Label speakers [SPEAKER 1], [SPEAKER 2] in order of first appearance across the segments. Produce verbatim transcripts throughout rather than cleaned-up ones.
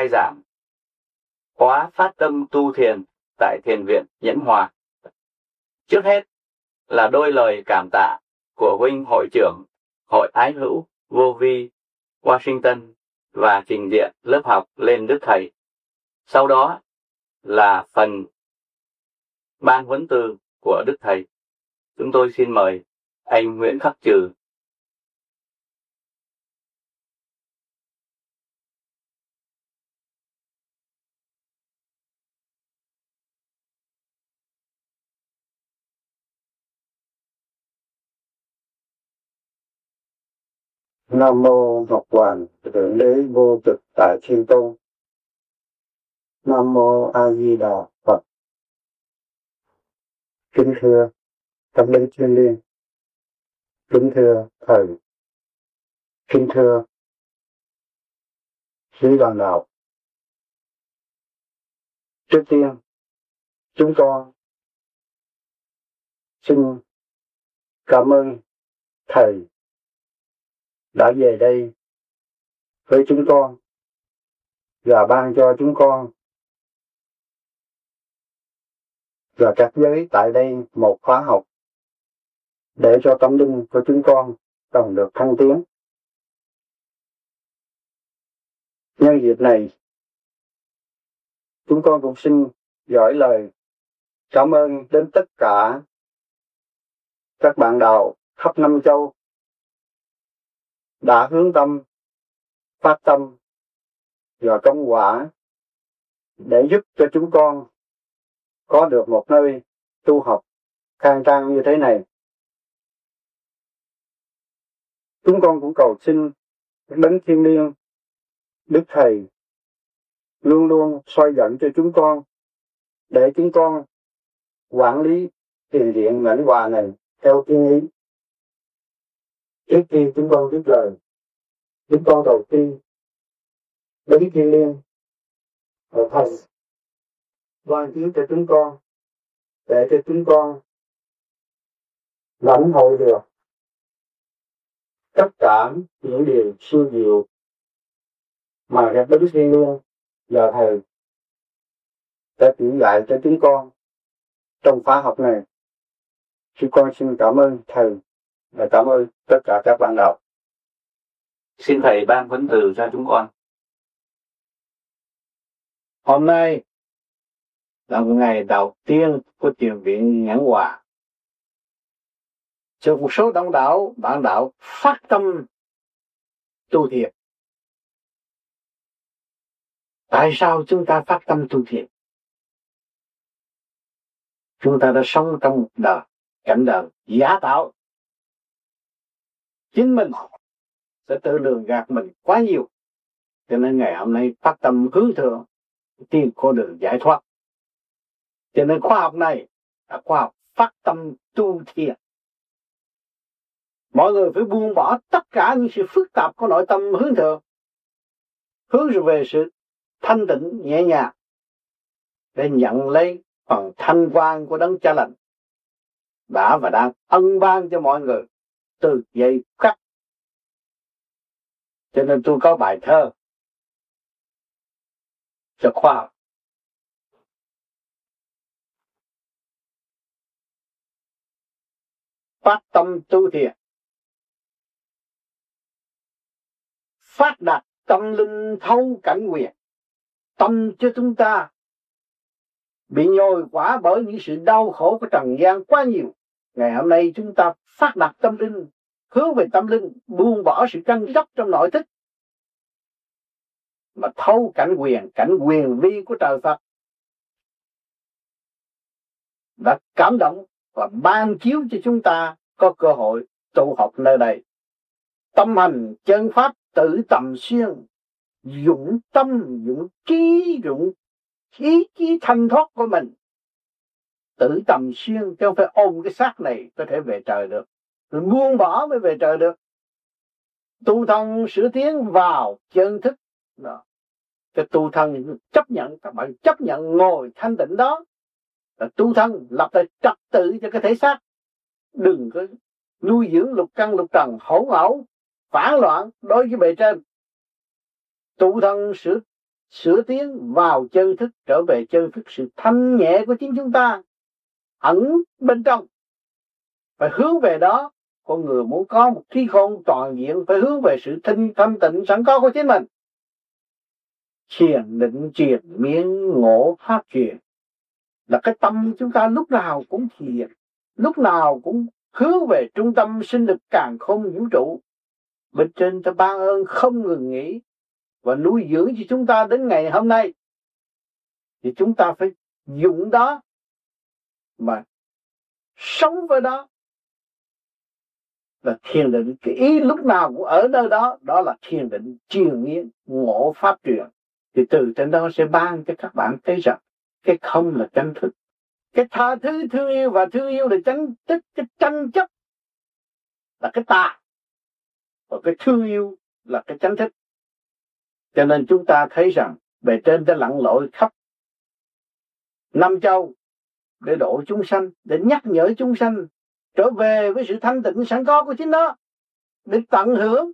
[SPEAKER 1] khai giảng khóa phát tâm tu thiền tại Thiền viện Nhẫn Hòa. Trước hết là đôi lời cảm tạ của huynh hội trưởng Hội Ái Hữu Vô Vi Washington và trình diện lớp học lên Đức Thầy. Sau đó là phần ban huấn từ của Đức Thầy. Chúng tôi xin mời anh Nguyễn Khắc Trừ.
[SPEAKER 2] Nam mô Ngọc Hoàng Thượng Đế Vô Cực Tại Thiên Tôn. Nam mô A Di Đà Phật. Kính thưa tâm linh thiên liêng, kính thưa thầy, kính thưa quý bạn đạo. Trước tiên, chúng con xin cảm ơn thầy đã về đây với chúng con và ban cho chúng con và các giới tại đây một khóa học để cho tâm linh của chúng con cần được thăng tiến. Nhân dịp này, chúng con cũng xin gửi lời cảm ơn đến tất cả các bạn đạo khắp năm châu đã hướng tâm, phát tâm và công quả để giúp cho chúng con có được một nơi tu học khang trang như thế này. Chúng con cũng cầu xin Đấng Thiên Liêng, Đức Thầy luôn luôn soi dẫn cho chúng con để chúng con quản lý thiền viện Nhẫn Hòa này theo thiên ý. Trước khi chúng con dứt lời, chúng con đầu tiên Đấng Thiên Liêng và Thầy ban chiếu cho chúng con để cho chúng con lãnh hội được tất cả những điều siêu diệu mà các Đấng Thiên Liêng và Thầy đã chỉ dạy cho chúng con trong khóa học này. Chúng con xin cảm ơn Thầy và cảm ơn tất cả các bạn đạo.
[SPEAKER 1] Xin thầy ban huấn từ cho chúng con.
[SPEAKER 3] Hôm nay là một ngày đầu tiên của Thiền viện Nhẫn Hòa. Cho một số đông đảo bạn đạo phát tâm tu thiền. Tại sao chúng ta phát tâm tu thiền? Chúng ta đã sống trong một đời, cảnh đời giả tạo. Chính mình sẽ tự lường gạt mình quá nhiều. Cho nên ngày hôm nay phát tâm hướng thượng, tìm con đường giải thoát. Cho nên khoa học này là khoa học phát tâm tu thiền. Mọi người phải buông bỏ tất cả những sự phức tạp của nội tâm hướng thượng, hướng về sự thanh tịnh nhẹ nhàng để nhận lấy phần thanh quan của Đấng Cha Lành đã và đang ân ban cho mọi người từ giây khắc. Cho nên tôi có bài thơ cho khoa học. Phát tâm tu thiền, phát đạt tâm linh thấu cảnh quyền. Tâm cho chúng ta bị nhồi quả bởi những sự đau khổ của trần gian quá nhiều. Ngày hôm nay chúng ta phát đạt tâm linh, hướng về tâm linh, buông bỏ sự tranh chấp trong nội thức, mà thấu cảnh quyền, cảnh quyền vi của trời Phật đã cảm động và ban chiếu cho chúng ta có cơ hội tu học nơi đây. Tâm hành chân pháp tự tầm xuyên, dụng tâm, dụng trí, dụng ý chí thanh thoát của mình, tự tầm xuyên, chứ không phải ôm cái xác này có thể về trời được, rồi buông bỏ mới về trời được. Tu thân sửa tiến vào chân thức đó. Cái tu thân chấp nhận, các bạn chấp nhận ngồi thanh tịnh đó là tu thân, lập lại trật tự cho cái thể xác. Đừng có nuôi dưỡng lục căn lục trần hỗn ẩu phản loạn đối với bề trên. Tu thân sửa sửa tiến vào chân thức, trở về chân thức sự thanh nhẹ của chính chúng ta ẩn bên trong, phải hướng về đó. Con người muốn có một trí khôn toàn diện phải hướng về sự thanh thanh tịnh sẵn có của chính mình. Thiền định triền miên ngộ pháp truyền là cái tâm chúng ta lúc nào cũng thiền, lúc nào cũng hướng về trung tâm sinh lực càn khôn vũ trụ. Bên trên ta ban ơn không ngừng nghỉ và nuôi dưỡng cho chúng ta đến ngày hôm nay, thì chúng ta phải dùng đó mà sống với đó. Là thiền định, cái ý lúc nào cũng ở nơi đó, đó là thiền định triền miên ngộ pháp truyền. Thì từ trên đó sẽ ban cho các bạn thấy rằng cái không là chân thức, cái tha thứ thương yêu và thương yêu là chân tức, cái tranh chấp là cái tà, và cái thương yêu là cái chân thức. Cho nên chúng ta thấy rằng bề trên đã lặn lội khắp năm châu để độ chúng sanh, để nhắc nhở chúng sanh trở về với sự thanh tịnh sẵn có của chính nó, để tận hưởng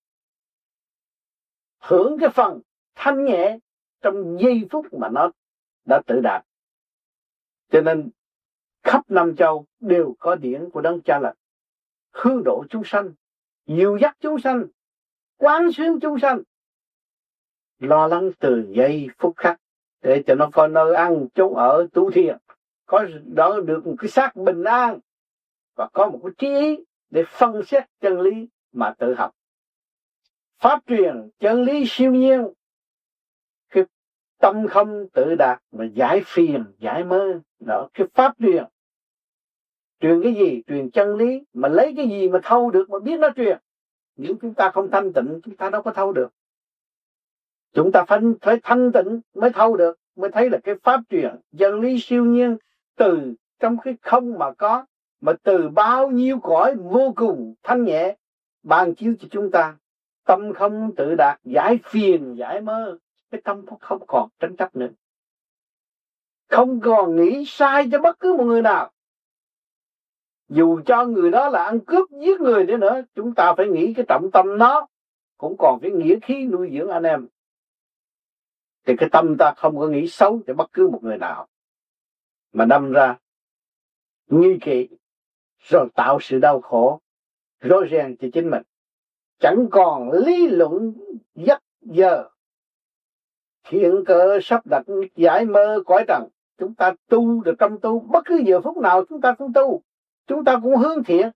[SPEAKER 3] hưởng cái phần thanh nhẹ trong giây phút mà nó đã tự đạt. Cho nên khắp năm châu đều có điển của Đấng Cha Lành hướng độ chúng sanh, dìu dắt chúng sanh, quán xuyến chúng sanh, lo lắng từ giây phút khắc để cho nó có nơi ăn chốn ở tu thiền, có đó được một cái xác bình an và có một cái trí ý để phân xét chân lý mà tự học. Pháp truyền chân lý siêu nhiên, cái tâm không tự đạt mà giải phiền giải mơ. Đó, cái pháp truyền truyền cái gì? Truyền chân lý. Mà lấy cái gì mà thâu được mà biết nó truyền? Nếu chúng ta không thanh tịnh, chúng ta đâu có thâu được. Chúng ta phải, phải thanh tịnh mới thâu được, mới thấy là cái pháp truyền chân lý siêu nhiên từ trong cái không mà có, mà từ bao nhiêu cõi vô cùng thanh nhẹ ban chiếu cho chúng ta. Tâm không tự đạt, giải phiền giải mơ, cái tâm không còn tranh chấp nữa, không còn nghĩ sai cho bất cứ một người nào. Dù cho người đó là ăn cướp giết người đi nữa, chúng ta phải nghĩ cái trọng tâm nó cũng còn cái nghĩa khí nuôi dưỡng anh em. Thì cái tâm ta không có nghĩ xấu cho bất cứ một người nào, mà đâm ra nghi kỵ rồi tạo sự đau khổ rối ren cho chính mình. Chẳng còn lý luận dắt giờ, thiện cơ sắp đặt giải mơ cõi trần. Chúng ta tu được trong tu, bất cứ giờ phút nào chúng ta cũng tu, chúng ta cũng hướng thiện,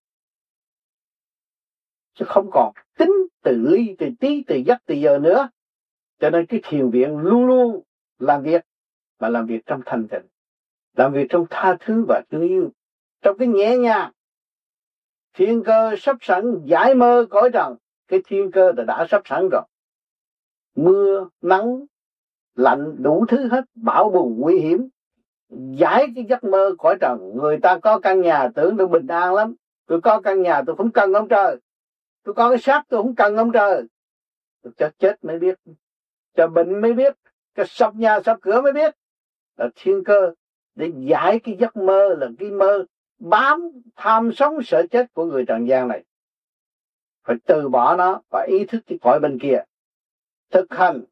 [SPEAKER 3] chứ không còn tính từ ly, từ tí, từ dắt, từ giờ nữa. Cho nên cái thiền viện luôn luôn làm việc, mà làm việc trong thanh tịnh, làm việc trong tha thứ và thương yêu, trong cái nhẹ nhàng. Thiên cơ sắp sẵn giải mơ cõi trần, cái thiên cơ đã, đã sắp sẵn rồi. Mưa, nắng, lạnh, đủ thứ hết, bão bùng nguy hiểm, giải cái giấc mơ cõi trần. Người ta có căn nhà tưởng tôi bình an lắm, tôi có căn nhà tôi không cần ông trời, tôi có cái xác tôi không cần ông trời. Tôi cho chết mới biết, cho bệnh mới biết, cho sập nhà sập cửa mới biết. Là thiên cơ để giải cái giấc mơ, là cái mơ bám tham sống sợ chết của người trần gian này. Phải từ bỏ nó và ý thức cái cõi bên kia. Thực hành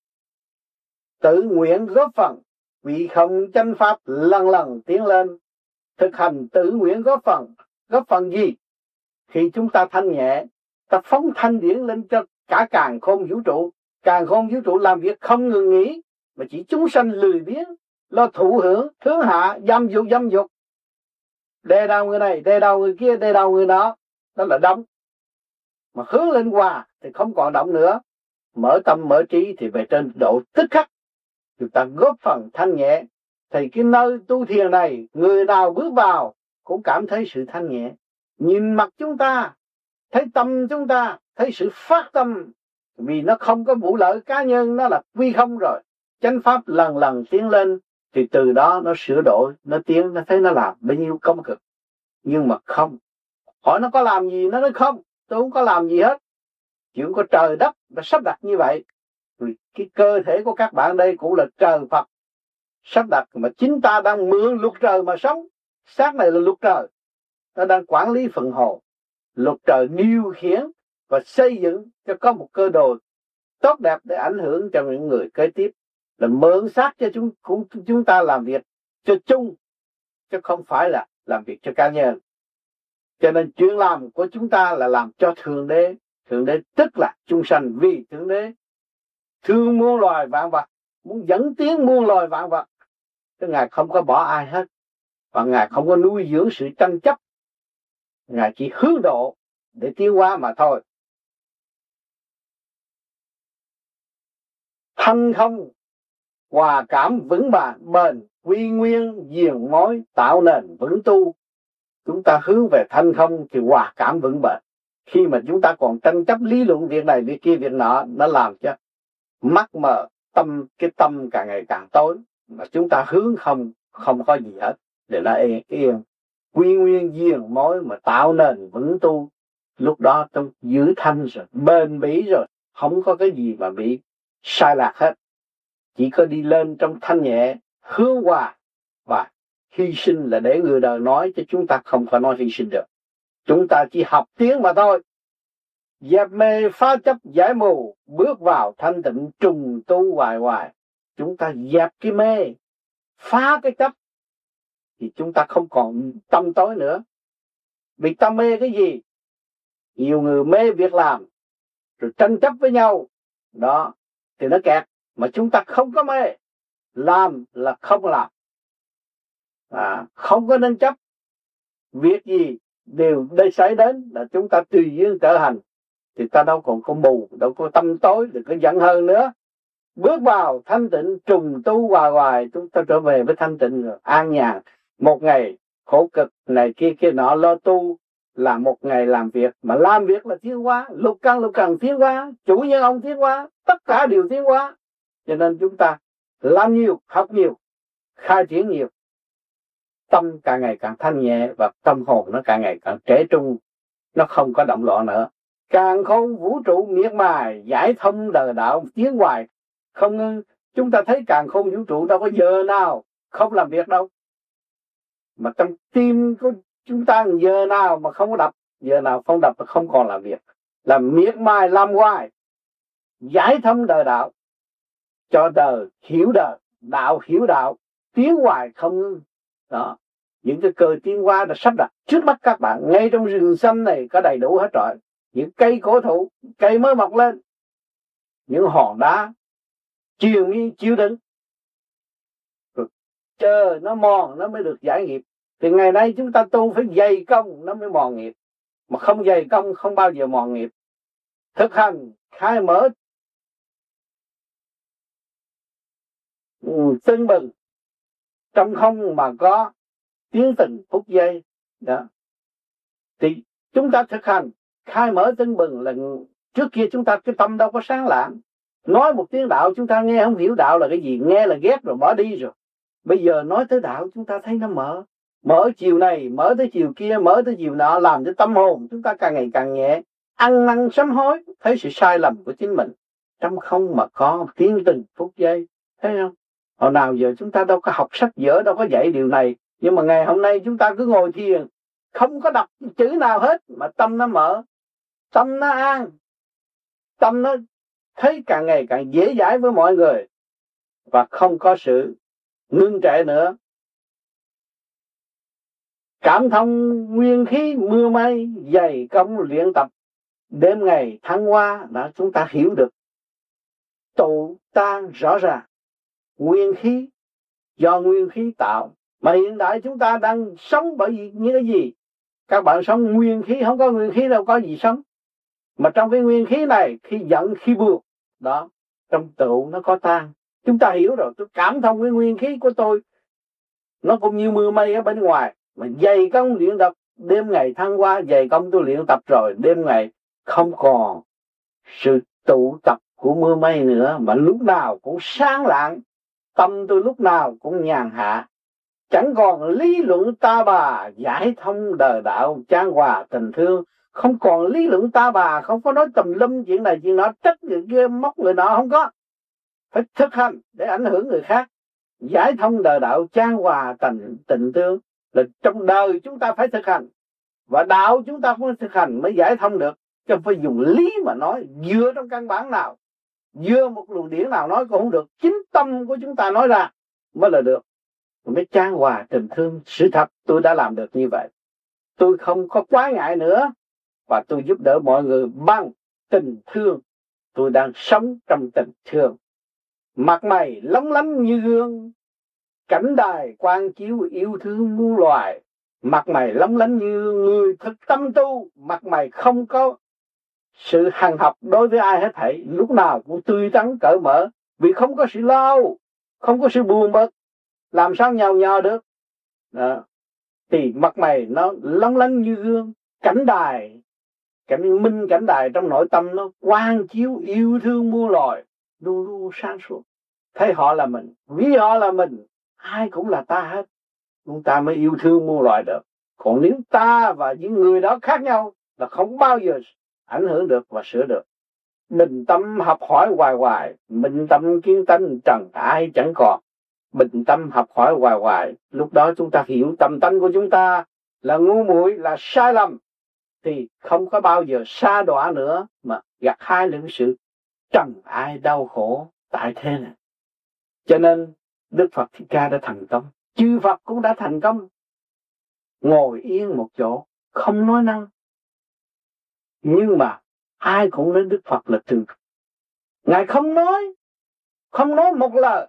[SPEAKER 3] tự nguyện góp phần vì không chánh pháp lần lần tiến lên. Thực hành tự nguyện góp phần. Góp phần gì? Khi chúng ta thanh nhẹ, ta phóng thanh điển lên cho cả càn khôn vũ trụ. Càn khôn vũ trụ làm việc không ngừng nghỉ, mà chỉ chúng sanh lười biếng, lo thụ hưởng, hướng hạ, dâm dục dâm dục, đè đầu người này, đè đầu người kia, đè đầu người đó. Đó là động. Mà hướng lên hòa thì không còn động nữa. Mở tâm mở trí thì về trên độ tức khắc. Chúng ta góp phần thanh nhẹ. Thì cái nơi tu thiền này, người nào bước vào cũng cảm thấy sự thanh nhẹ. Nhìn mặt chúng ta, thấy tâm chúng ta, thấy sự phát tâm. Vì nó không có vụ lợi cá nhân, nó là quy không rồi. Chánh pháp lần lần tiến lên, thì từ đó nó sửa đổi, nó tiến, nó thấy nó làm bao nhiêu công cực. Nhưng mà không. Hỏi nó có làm gì, nó nói không, tôi không có làm gì hết. Chuyện của trời đất đã sắp đặt như vậy. Vì cái cơ thể của các bạn đây cũng là trời Phật sắp đặt, mà chính ta đang mượn luật trời mà sống. Xác này là luật trời, nó đang quản lý phần hồn. Luật trời điều khiển và xây dựng cho có một cơ đồ tốt đẹp để ảnh hưởng cho những người kế tiếp, là mượn xác cho chúng chúng ta làm việc cho chung, chứ không phải là làm việc cho cá nhân. Cho nên chuyện làm của chúng ta là làm cho Thượng Đế. Thượng Đế tức là chúng sanh, vì Thượng Đế thương muôn loài vạn vật, muốn dẫn tiến muôn loài vạn vật, chứ Ngài không có bỏ ai hết, và Ngài không có nuôi dưỡng sự tranh chấp. Ngài chỉ hướng độ để tiến hóa mà thôi. Thanh không hòa cảm vững bền, bền quy nguyên diền mối, tạo nền vững tu. Chúng ta hướng về thanh không thì hòa cảm vững bền. Khi mà chúng ta còn tranh chấp lý luận việc này việc kia việc nọ, nó làm cho mắt mờ, tâm cái tâm càng ngày càng tối. Mà chúng ta hướng không, không có gì hết, để nó yên, yên. Quy nguyên diền mối mà tạo nền vững tu. Lúc đó tôi giữ thanh rồi, bền bỉ rồi, không có cái gì mà bị sai lạc hết. Chỉ có đi lên trong thanh nhẹ, hướng hòa và hy sinh là để người đời nói, chứ chúng ta không phải nói hy sinh được. Chúng ta chỉ học tiếng mà thôi. Dẹp mê phá chấp giải mù, bước vào thanh tịnh trùng tu hoài hoài. Chúng ta dẹp cái mê, phá cái chấp, thì chúng ta không còn tâm tối nữa. Vì ta mê cái gì? Nhiều người mê việc làm, rồi tranh chấp với nhau, đó, thì nó kẹt. Mà chúng ta không có mê, làm là không làm, à, không có nên chấp. Việc gì đều đây xảy đến là chúng ta tùy duyên trở hành, thì ta đâu còn có mù, đâu có tâm tối, đừng có giận hơn nữa. Bước vào thanh tịnh trùng tu hoài hoài, chúng ta trở về với thanh tịnh rồi, an nhàn. Một ngày khổ cực này kia kia nọ lo tu là một ngày làm việc, mà làm việc là tiến hóa, lục căn lục trần tiến hóa, chủ nhân ông tiến hóa, tất cả đều tiến hóa. Cho nên chúng ta làm nhiều, học nhiều, khai triển nhiều, tâm càng ngày càng thanh nhẹ và tâm hồn nó càng ngày càng trẻ trung, nó không có động loạn nữa. Càng không vũ trụ miệt mài, giải thông đời đạo tiến hoài không ngưng. Chúng ta thấy càng không vũ trụ đâu có giờ nào không làm việc đâu, mà trong tim của chúng ta giờ nào mà không có đập, giờ nào không đập là không còn làm việc, là miệt mài làm hoài, giải thông đời đạo, cho đời hiểu đời, đạo hiểu đạo, tiến hoài không ngưng. Đó, những cái cơ tiến hóa đã sắp đặt trước mắt các bạn. Ngay trong rừng xanh này có đầy đủ hết rồi. Những cây cổ thụ, cây mới mọc lên, những hòn đá triền miên chịu đựng, rồi chờ nó mòn nó mới được giải nghiệp. Thì ngày nay chúng ta tu phải dày công nó mới mòn nghiệp, mà không dày công không bao giờ mòn nghiệp. Thực hành khai mở tưng bừng trong không mà có tiếng từng phút giây đó, thì chúng ta thực hành khai mở tưng bừng. Là trước kia chúng ta cái tâm đâu có sáng lạng, nói một tiếng đạo chúng ta nghe không hiểu đạo là cái gì, nghe là ghét rồi bỏ đi rồi. Bây giờ nói tới đạo chúng ta thấy nó mở, mở chiều này, mở tới chiều kia, mở tới chiều nọ, làm cho tâm hồn chúng ta càng ngày càng nhẹ, ăn năn sám hối, thấy sự sai lầm của chính mình. Trong không mà có tiếng từng phút giây, thấy không? Hồi nào giờ chúng ta đâu có học sách vở, đâu có dạy điều này, nhưng mà ngày hôm nay chúng ta cứ ngồi thiền, không có đọc chữ nào hết, mà tâm nó mở, tâm nó an, tâm nó thấy càng ngày càng dễ dãi với mọi người, và không có sự ngưng trệ nữa. Cảm thông nguyên khí mưa mây, dày công luyện tập, đêm ngày thăng hoa, đã chúng ta hiểu được tụ tan rõ ràng. Nguyên khí do nguyên khí tạo, mà hiện tại chúng ta đang sống bởi vì những cái gì? Các bạn sống nguyên khí, không có nguyên khí đâu có gì sống. Mà trong cái nguyên khí này, khi giận khi buồn đó, trong tụ nó có tan. Chúng ta hiểu rồi, tôi cảm thông cái nguyên khí của tôi, nó cũng như mưa mây ở bên ngoài, mà dày công luyện tập, đêm ngày thăng hoa, dày công tôi luyện tập rồi, đêm ngày không còn sự tụ tập của mưa mây nữa, mà lúc nào cũng sáng lạng, tâm tôi lúc nào cũng nhàn hạ, chẳng còn lý luận ta bà, giải thông đời đạo chan hòa tình thương. Không còn lý luận ta bà, không có nói tùm lum chuyện này chuyện nọ, trách người kia móc người nọ, không có. Phải thực hành để ảnh hưởng người khác, giải thông đời đạo chan hòa tình tình thương. Là trong đời chúng ta phải thực hành, và đạo chúng ta phải thực hành mới giải thông được, chứ không phải dùng lý mà nói. Dựa trong căn bản nào? Dưa một luồng điển nào nói cũng không được, chính tâm của chúng ta nói ra mới là được, mới chan hòa tình thương. Sự thật tôi đã làm được như vậy, tôi không có quá ngại nữa, và tôi giúp đỡ mọi người bằng tình thương. Tôi đang sống trong tình thương, mặt mày lóng lánh như gương, cảnh đài quang chiếu yêu thương muôn loài. Mặt mày lóng lánh như người thực tâm tu, mặt mày không có sự hằn học đối với ai hết thảy, lúc nào cũng tươi tắn cởi mở, vì không có sự lo, không có sự buồn bực, làm sao nhào nhào được. Đó. Thì mặt mày nó lóng lánh như gương, cảnh đài, cảnh minh cảnh đài trong nội tâm nó quang chiếu yêu thương muôn loài, luôn luôn sáng suốt. Thấy họ là mình, vì họ là mình, ai cũng là ta hết, chúng ta mới yêu thương muôn loài được. Còn nếu ta và những người đó khác nhau là không bao giờ ảnh hưởng được và sửa được. Bình tâm học hỏi hoài hoài, bình tâm kiến tánh trần ai chẳng còn. Bình tâm học hỏi hoài hoài, lúc đó chúng ta hiểu tâm tánh của chúng ta là ngu muội, là sai lầm, thì không có bao giờ sa đọa nữa, mà gặt hái những sự trần ai đau khổ tại thế này. Cho nên Đức Phật Thích Ca đã thành công, chư Phật cũng đã thành công, ngồi yên một chỗ không nói năng, nhưng mà ai cũng nói Đức Phật là từ. Ngài không nói, không nói một lời,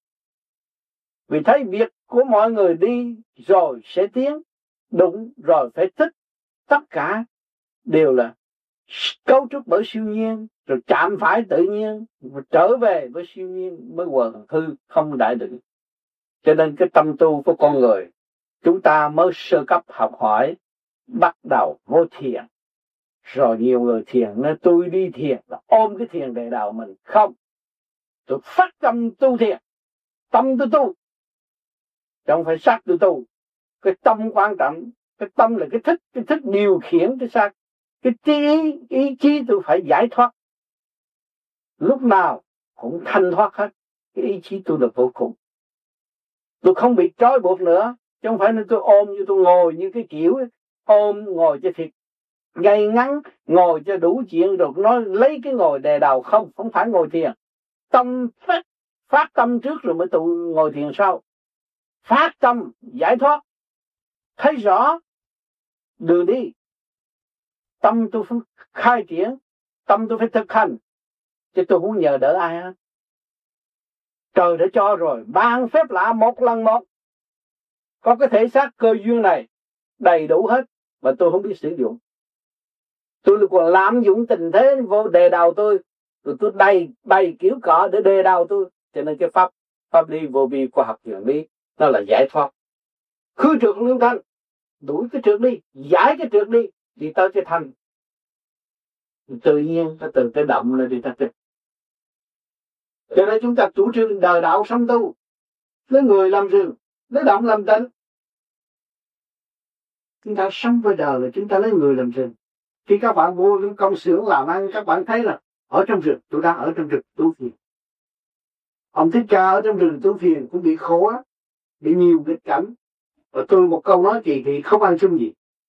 [SPEAKER 3] vì thấy việc của mọi người đi rồi sẽ tiến, đúng rồi phải thích, tất cả đều là cấu trúc bởi siêu nhiên, rồi chạm phải tự nhiên, rồi trở về với siêu nhiên mới quần hư không đại định. Cho nên cái tâm tu của con người, chúng ta mới sơ cấp học hỏi, bắt đầu vô thiền. Rồi nhiều người thiền nói tôi đi thiền là ôm cái thiền để đầu mình. Không, tôi phát tâm tu thiền, tâm tôi tu, chứ không phải xác tôi tu. Cái tâm quan trọng, cái tâm là cái thích, cái thích điều khiển cái xác. Cái ý, ý chí tôi phải giải thoát, lúc nào cũng thanh thoát hết. Cái ý chí tôi là vô cùng, tôi không bị trói buộc nữa, chứ không phải nên tôi ôm như tôi ngồi như cái kiểu ấy. Ôm ngồi cho thiệt ngay ngắn, ngồi cho đủ chuyện rồi nói lấy cái ngồi đè đầu. Không, không phải ngồi thiền. Tâm phát, phát tâm trước rồi mới tụ ngồi thiền sau. Phát tâm giải thoát, thấy rõ đường đi, tâm tôi phải khai triển, tâm tôi phải thực hành, chứ tôi không nhờ đỡ ai hết. Trời đã cho rồi, ban phép lạ một lần một, có cái thể xác cơ duyên này đầy đủ hết, mà tôi không biết sử dụng. Tôi còn lạm dụng tình thế vô đề đầu tôi, rồi tôi đầy đầy kiểu cọ để đề đầu tôi. Cho nên cái pháp pháp lý vô vi khoa học原lý nó là giải thoát, khứ trượt lương thanh, đuổi cái trượt đi, giải cái trượt đi, đi tới cái thanh. Tự nhiên ta từ cái động là đi ta trực. Cho nên chúng ta chủ trương đời đạo sống tu, lấy người làm rừng, lấy động làm tịnh. Chúng ta sống với đời là chúng ta lấy người làm rừng. Khi các bạn vô những công xưởng làm ăn, các bạn thấy là ở trong rừng, tôi đang ở trong rừng tu thiền. Ông Thích Ca ở trong rừng tu thiền cũng bị khổ á, bị nhiều nghịch cảnh. Và tôi một câu nói kỳ thì không ăn chung gì.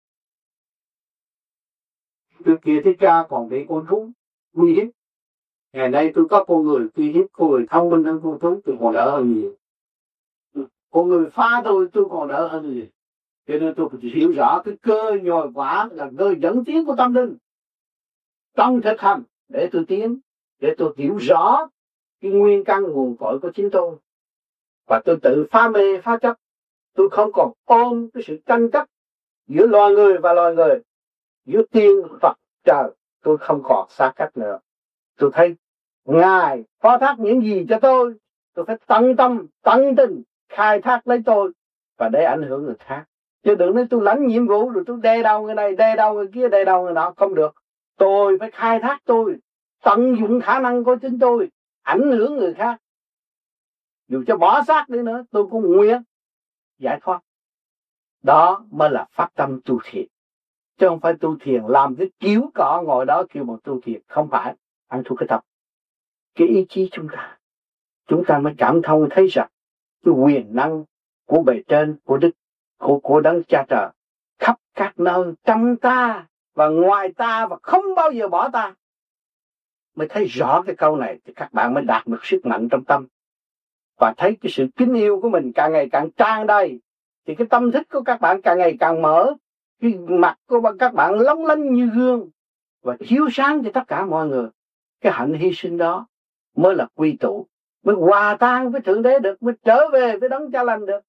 [SPEAKER 3] Trước kia Thích Ca còn bị con thú nguy hiếp. Ngày nay tôi có con người uy hiếp, con người thông minh hơn con thú, tôi còn đỡ hơn nhiều. Con người phá tôi, tôi còn đỡ hơn nhiều. Cho nên tôi phải hiểu rõ cái cơ nhồi quả là cơ dẫn tiến của tâm linh. Trong thực hành để tôi tiến, để tôi hiểu rõ cái nguyên căn nguồn cội của chính tôi. Và tôi tự phá mê, phá chấp. Tôi không còn ôm cái sự tranh chấp giữa loài người và loài người, giữa tiên Phật trời. Tôi không còn xa cách nữa. Tôi thấy Ngài phó thác những gì cho tôi, tôi phải tận tâm, tận tình khai thác lấy tôi và để ảnh hưởng người khác. Chứ đừng nói tôi lãnh nhiệm vụ rồi tôi đe đầu người này, đe đầu người kia, đe đầu người nọ, không được. Tôi phải khai thác tôi, tận dụng khả năng của chính tôi, ảnh hưởng người khác. Dù cho bỏ xác đi nữa, tôi cũng nguyện giải thoát. Đó mới là phát tâm tu thiền. Chứ không phải tu thiền làm cái kiểu cọ ngồi đó kêu một tu thiền. Không phải, ăn thua cái tập. Cái ý chí chúng ta, chúng ta mới cảm thông thấy rằng cái quyền năng của bề trên, của Đức, của, của Đấng Cha Trời khắp các nơi, trong ta và ngoài ta, và không bao giờ bỏ ta. mới thấy rõ cái câu này, thì các bạn mới đạt được sức mạnh trong tâm. Và thấy cái sự kính yêu của mình càng ngày càng tràn đầy, thì cái tâm thức của các bạn càng ngày càng mở, cái mặt của các bạn lóng lánh như gương và chiếu sáng cho tất cả mọi người. Cái hạnh hy sinh đó mới là quy tụ, mới hòa tan với Thượng Đế được, mới trở về với Đấng Cha Lành được.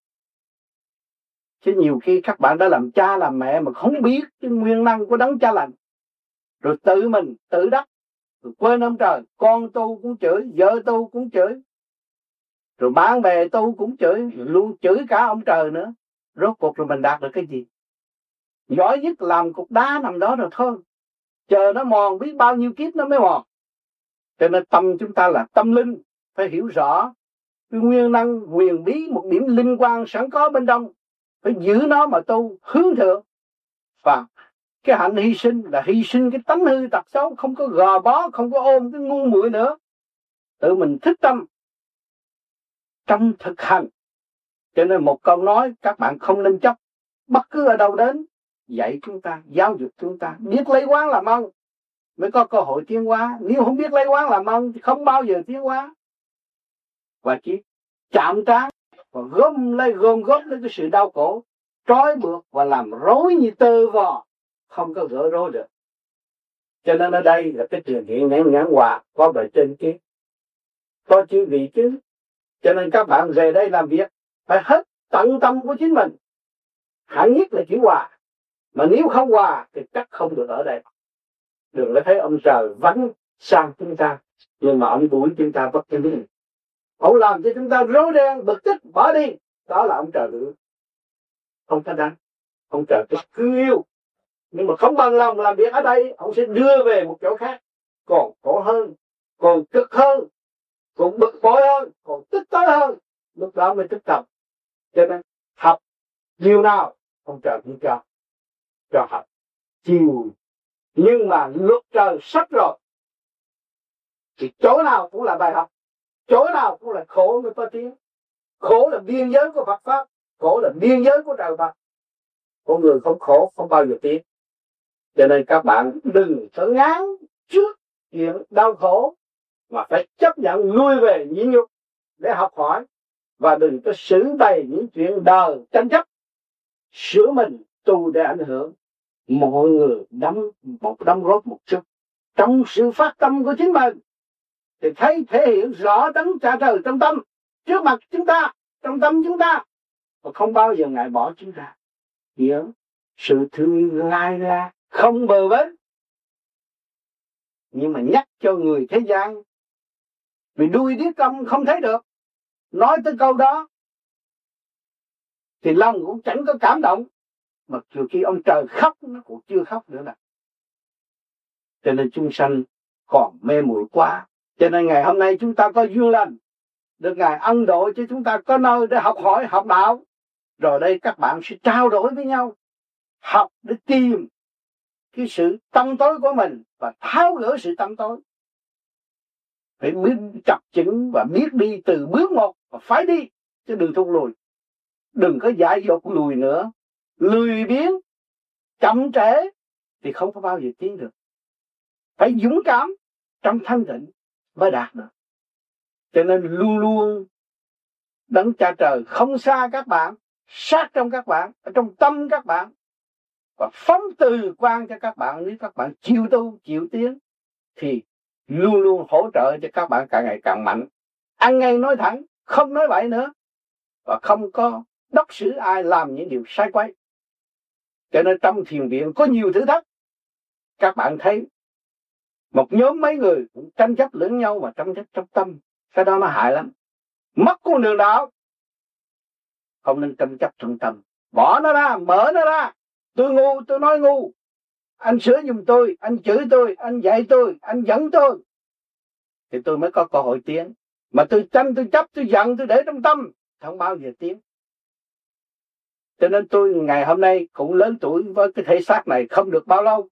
[SPEAKER 3] Chứ nhiều khi các bạn đã làm cha làm mẹ mà không biết cái nguyên năng của Đấng Cha Lành, rồi tự mình tự đắc, rồi quên ông trời. Con tu cũng chửi, vợ tu cũng chửi, rồi bạn bè tu cũng chửi, luôn chửi cả ông trời nữa. Rốt cuộc rồi mình đạt được cái gì? Giỏi nhất làm cục đá nằm đó rồi thôi, chờ nó mòn biết bao nhiêu kiếp nó mới mòn. Cho nên tâm chúng ta là tâm linh, phải hiểu rõ cái nguyên năng huyền bí, một điểm linh quang sẵn có bên trong, phải giữ nó mà tu hướng thượng. Và cái hạnh hy sinh là hy sinh cái tánh hư tật xấu, không có gò bó, không có ôm cái ngu muội nữa, tự mình thức tâm trong thực hành. Cho nên một câu nói các bạn không nên chấp, bất cứ ở đâu đến dạy chúng ta, giáo dục chúng ta biết lấy quán làm ơn mới có cơ hội tiến hóa. Nếu không biết lấy quán làm ơn thì không bao giờ tiến hóa, và chỉ chạm trán và gom lấy gom góp lấy cái sự đau khổ, trói buộc và làm rối như tơ vò, không có gỡ rối được. Cho nên ở đây là cái truyền hiện nhãn nhãn hòa có bề trên kia, có chữ vị chứ. Cho nên các bạn về đây làm việc phải hết tận tâm của chính mình. Hẳn nhất là chữ hòa, mà nếu không hòa thì chắc không được ở đây. Đừng có thấy ông trời vắng sang chúng ta, nhưng mà ông đuổi chúng ta bất cứ. Ông làm cho chúng ta rối ren, bực tức, bỏ đi. Đó là ông trời đuổi. Không có đáng. Ông trời rất thương yêu, nhưng mà không bằng lòng làm việc ở đây, ông sẽ đưa về một chỗ khác, còn khổ hơn, còn cực hơn, còn bực bội hơn, còn tức tối hơn. Lúc đó mới tức tâm. Cho nên học nhiều nào ông trời cũng cho cho học chiều, nhưng mà luật trời sắp rồi thì chỗ nào cũng là bài học, chỗ nào cũng là khổ mới có tiếng. Khổ là biên giới của Phật pháp, khổ là biên giới của trời Phật. Con người không khổ không bao giờ tiến. Cho nên các bạn đừng có ngán trước chuyện đau khổ, mà phải chấp nhận lui về nhịn nhục để học hỏi, và đừng có xử bày những chuyện đời tranh chấp. Sửa mình tu để ảnh hưởng mọi người, đóng một đóng góp một chút trong sự phát tâm của chính mình, thì thấy thể hiện rõ Đấng Cha Trời trong tâm, trước mặt chúng ta, trong tâm chúng ta, và không bao giờ ngại bỏ chúng ta. Nhớ sự thương yêu lai ra không bờ bến, nhưng mà nhắc cho người thế gian vì đuôi điếc câm không thấy được. Nói tới câu đó thì lòng cũng chẳng có cảm động, mặc dù khi ông trời khóc nó cũng chưa khóc nữa nè. Cho nên chúng sanh còn mê muội quá. Cho nên ngày hôm nay chúng ta có duyên lành, được Ngài ân độ cho chúng ta có nơi để học hỏi, học đạo. Rồi đây các bạn sẽ trao đổi với nhau, học để tìm cái sự tâm tối của mình và tháo gỡ sự tâm tối. Phải biết chập chững và biết đi từ bước một, và phải đi chứ đừng thụt lùi. Đừng có dại dột lùi nữa, lười biếng, chậm trễ thì không có bao giờ tiến được. Phải dũng cảm trong thanh tịnh mới đạt được. Cho nên luôn luôn Đấng Cha Trời không xa các bạn, sát trong các bạn, ở trong tâm các bạn, và phóng từ quang cho các bạn. Nếu các bạn chịu tu, chịu tiến thì luôn luôn hỗ trợ cho các bạn càng ngày càng mạnh. Ăn ngay nói thẳng, không nói bậy nữa, và không có đốc xử ai làm những điều sai quấy. Cho nên trong thiền viện có nhiều thử thách. Các bạn thấy một nhóm mấy người cũng tranh chấp lẫn nhau mà tranh chấp trong tâm, cái đó nó hại lắm, mất con đường đạo. Không nên tranh chấp trong tâm, bỏ nó ra, mở nó ra. Tôi ngu, tôi nói ngu, anh sửa giùm tôi, anh chửi tôi, anh dạy tôi, anh dẫn tôi, thì tôi mới có cơ hội tiến. Mà tôi tranh, tôi chấp, tôi giận, tôi để trong tâm, không bao giờ tiến. Cho nên tôi ngày hôm nay cũng lớn tuổi với cái thể xác này không được bao lâu.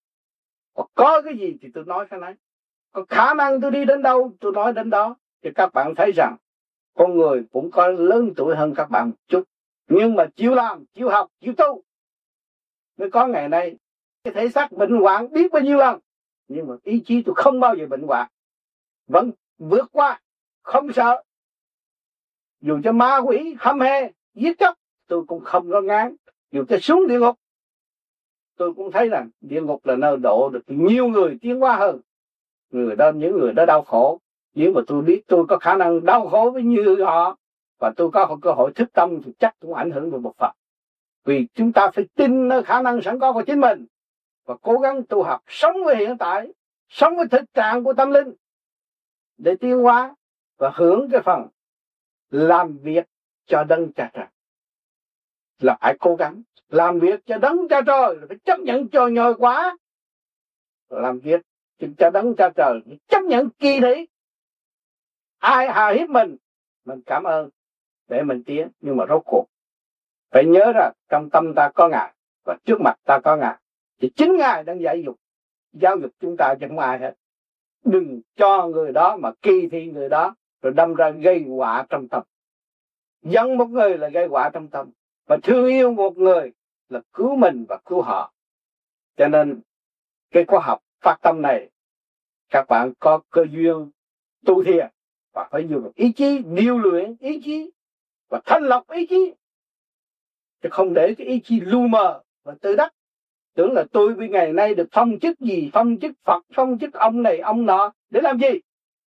[SPEAKER 3] Có cái gì thì tôi nói cái này, có khả năng tôi đi đến đâu tôi nói đến đó. Thì các bạn thấy rằng con người cũng có lớn tuổi hơn các bạn một chút, nhưng mà chịu làm, chịu học, chịu tu mới có ngày nay. Cái thể xác bệnh hoạn biết bao nhiêu lần, nhưng mà ý chí tôi không bao giờ bệnh hoạn, vẫn vượt qua, không sợ. Dù cho ma quỷ hăm he giết chóc tôi cũng không có ngán. Dù cho xuống địa ngục tôi cũng thấy rằng địa ngục là nơi độ được nhiều người tiến hóa hơn. Người đó, những người đó đau khổ, nếu mà tôi biết tôi có khả năng đau khổ với như họ và tôi có cơ hội thức tâm thì chắc cũng ảnh hưởng được một phần. Vì chúng ta phải tin nơi khả năng sẵn có của chính mình và cố gắng tu học, sống với hiện tại, sống với thực trạng của tâm linh để tiến hóa và hưởng cái phần làm việc cho đấng cha trời. Là phải cố gắng làm việc cho đấng cha trời, phải chấp nhận cho nhồi quá. Làm việc cho đấng cha trời, chấp nhận kỳ thị. Ai hà hiếp mình, mình cảm ơn để mình tiến. Nhưng mà rốt cuộc phải nhớ ra trong tâm ta có Ngài và trước mặt ta có Ngài. Thì chính Ngài đang dạy dục, giáo dục chúng ta chứ không ai hết. Đừng cho người đó mà kỳ thị người đó rồi đâm ra gây họa trong tâm. Giận một người là gây họa trong tâm, và thương yêu một người là cứu mình và cứu họ. Cho nên cái khóa học phát tâm này các bạn có cơ duyên tu thiền và phải dùng ý chí, điều luyện ý chí và thanh lọc ý chí, chứ không để cái ý chí lu mờ và tự đắc. Tưởng là tôi với ngày nay được phong chức gì, phong chức Phật, phong chức ông này ông nọ để làm gì?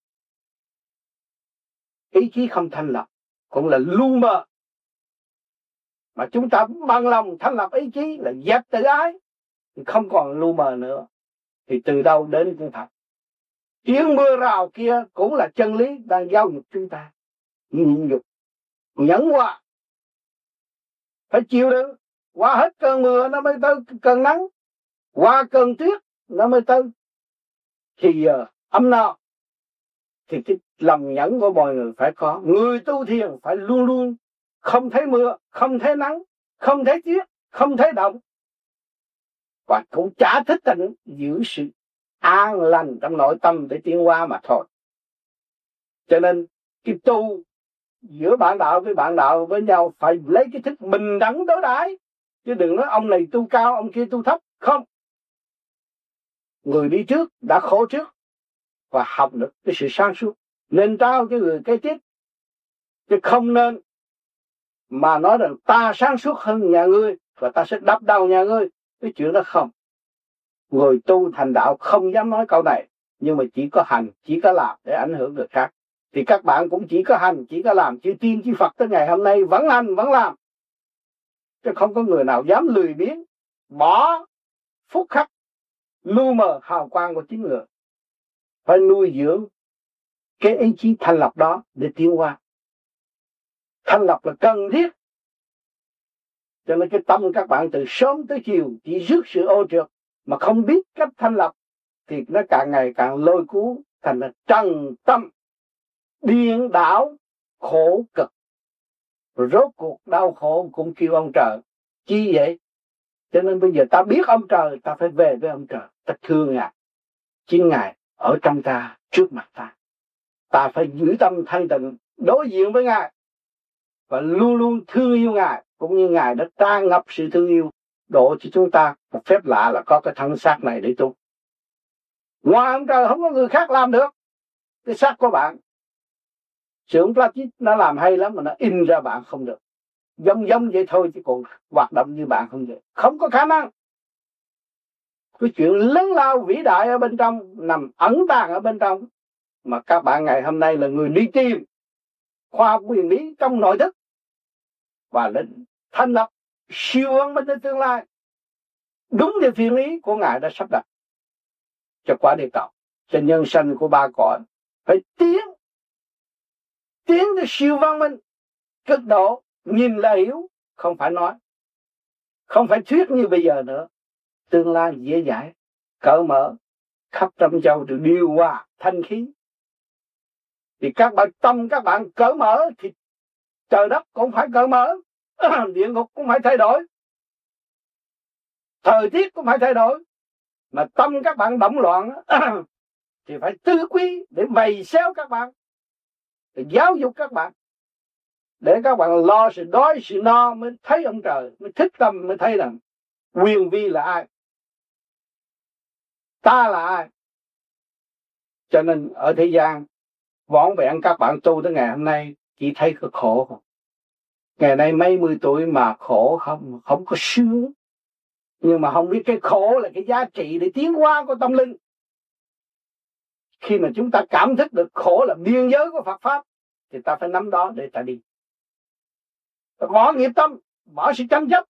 [SPEAKER 3] Ý chí không thanh lọc cũng là lu mờ. Mà chúng ta bằng lòng thanh lọc ý chí là dẹp tự ái thì không còn lu mờ nữa. Thì từ đâu đến cũng thật. Tiếng mưa rào kia cũng là chân lý đang giáo dục chúng ta. Nhịn nhục, nhẫn hòa, phải chịu đựng. Qua hết cơn mưa nó mới tới cơn nắng, qua cơn tuyết nó mới tới thì giờ ấm no. Thì cái lòng nhẫn của mọi người phải có. Người tu thiền phải luôn luôn không thấy mưa, không thấy nắng, không thấy tuyết, không thấy động, và cũng chả thích tình, giữ sự an lành trong nội tâm để tiến hóa mà thôi. Cho nên cái tu giữa bạn đạo với bạn đạo với nhau phải lấy cái thức bình đẳng đối đãi, chứ đừng nói ông này tu cao ông kia tu thấp. Không, người đi trước đã khổ trước và học được cái sự sáng suốt nên trao cho người kế tiếp, chứ không nên mà nói rằng ta sáng suốt hơn nhà ngươi và ta sẽ đập đầu nhà ngươi. Cái chuyện đó không. Người tu thành đạo không dám nói câu này, nhưng mà chỉ có hành, chỉ có làm để ảnh hưởng người khác. Thì các bạn cũng chỉ có hành, chỉ có làm, chữ tiên chữ Phật tới ngày hôm nay vẫn hành, vẫn làm. Chứ không có người nào dám lười biếng, bỏ phút khắc, lu mờ hào quang của chính người. Phải nuôi dưỡng cái ý chí thanh lọc đó để tiến hóa. Thanh lọc là cần thiết. Cho nên cái tâm các bạn từ sớm tới chiều chỉ rước sự ô trượt mà không biết cách thanh lọc thì nó càng ngày càng lôi cuốn thành là trần tâm, điên đảo, khổ cực. Rồi rốt cuộc đau khổ cũng kêu ông trời. Chi vậy? Cho nên bây giờ ta biết ông trời, ta phải về với ông trời, ta thương Ngài. Chính Ngài ở trong ta, trước mặt ta. Ta phải giữ tâm thanh tịnh đối diện với Ngài và luôn luôn thương yêu Ngài, cũng như Ngài đã tràn ngập sự thương yêu độ cho chúng ta một phép lạ là có cái thân xác này để tu. Ngoài ông trời không có người khác làm được cái xác của bạn. Xưởng plastic nó làm hay lắm mà nó in ra bạn không được. Giống giống vậy thôi chứ còn hoạt động như bạn không được. Không có khả năng. Cái chuyện lớn lao vĩ đại ở bên trong, nằm ẩn tàng ở bên trong, mà các bạn ngày hôm nay là người đi tìm khoa học quyền lý trong nội thức và lên thành lập siêu văn minh trong tương lai đúng theo thiên lý của Ngài đã sắp đặt cho quả địa cầu, cho nhân sanh của ba cõi. Phải tiến tiến tới siêu văn minh cực độ, nhìn là hiểu, không phải nói, không phải thuyết như bây giờ nữa. Tương lai dễ dãi, cởi mở, khắp trăm châu được điều hòa thanh khí. Thì các bạn tâm các bạn cởi mở thì trời đất cũng phải cởi mở, địa ngục cũng phải thay đổi, thời tiết cũng phải thay đổi. Mà tâm các bạn động loạn thì phải tứ quý để bày xéo các bạn, để giáo dục các bạn, để các bạn lo sự đói sự no mới thấy ông trời, mới thích tâm, mới thấy rằng quyền vi là ai, ta là ai, Cho nên ở thế gian vỏn vẹn các bạn tu tới ngày hôm nay chỉ thấy cái khổ. Ngày nay mấy mươi tuổi mà khổ không, không có sướng. Nhưng mà không biết cái khổ là cái giá trị để tiến hóa của tâm linh. Khi mà chúng ta cảm thức được khổ là biên giới của Phật Pháp thì ta phải nắm đó để ta đi. Ta bỏ nghiệp tâm, bỏ sự tranh chấp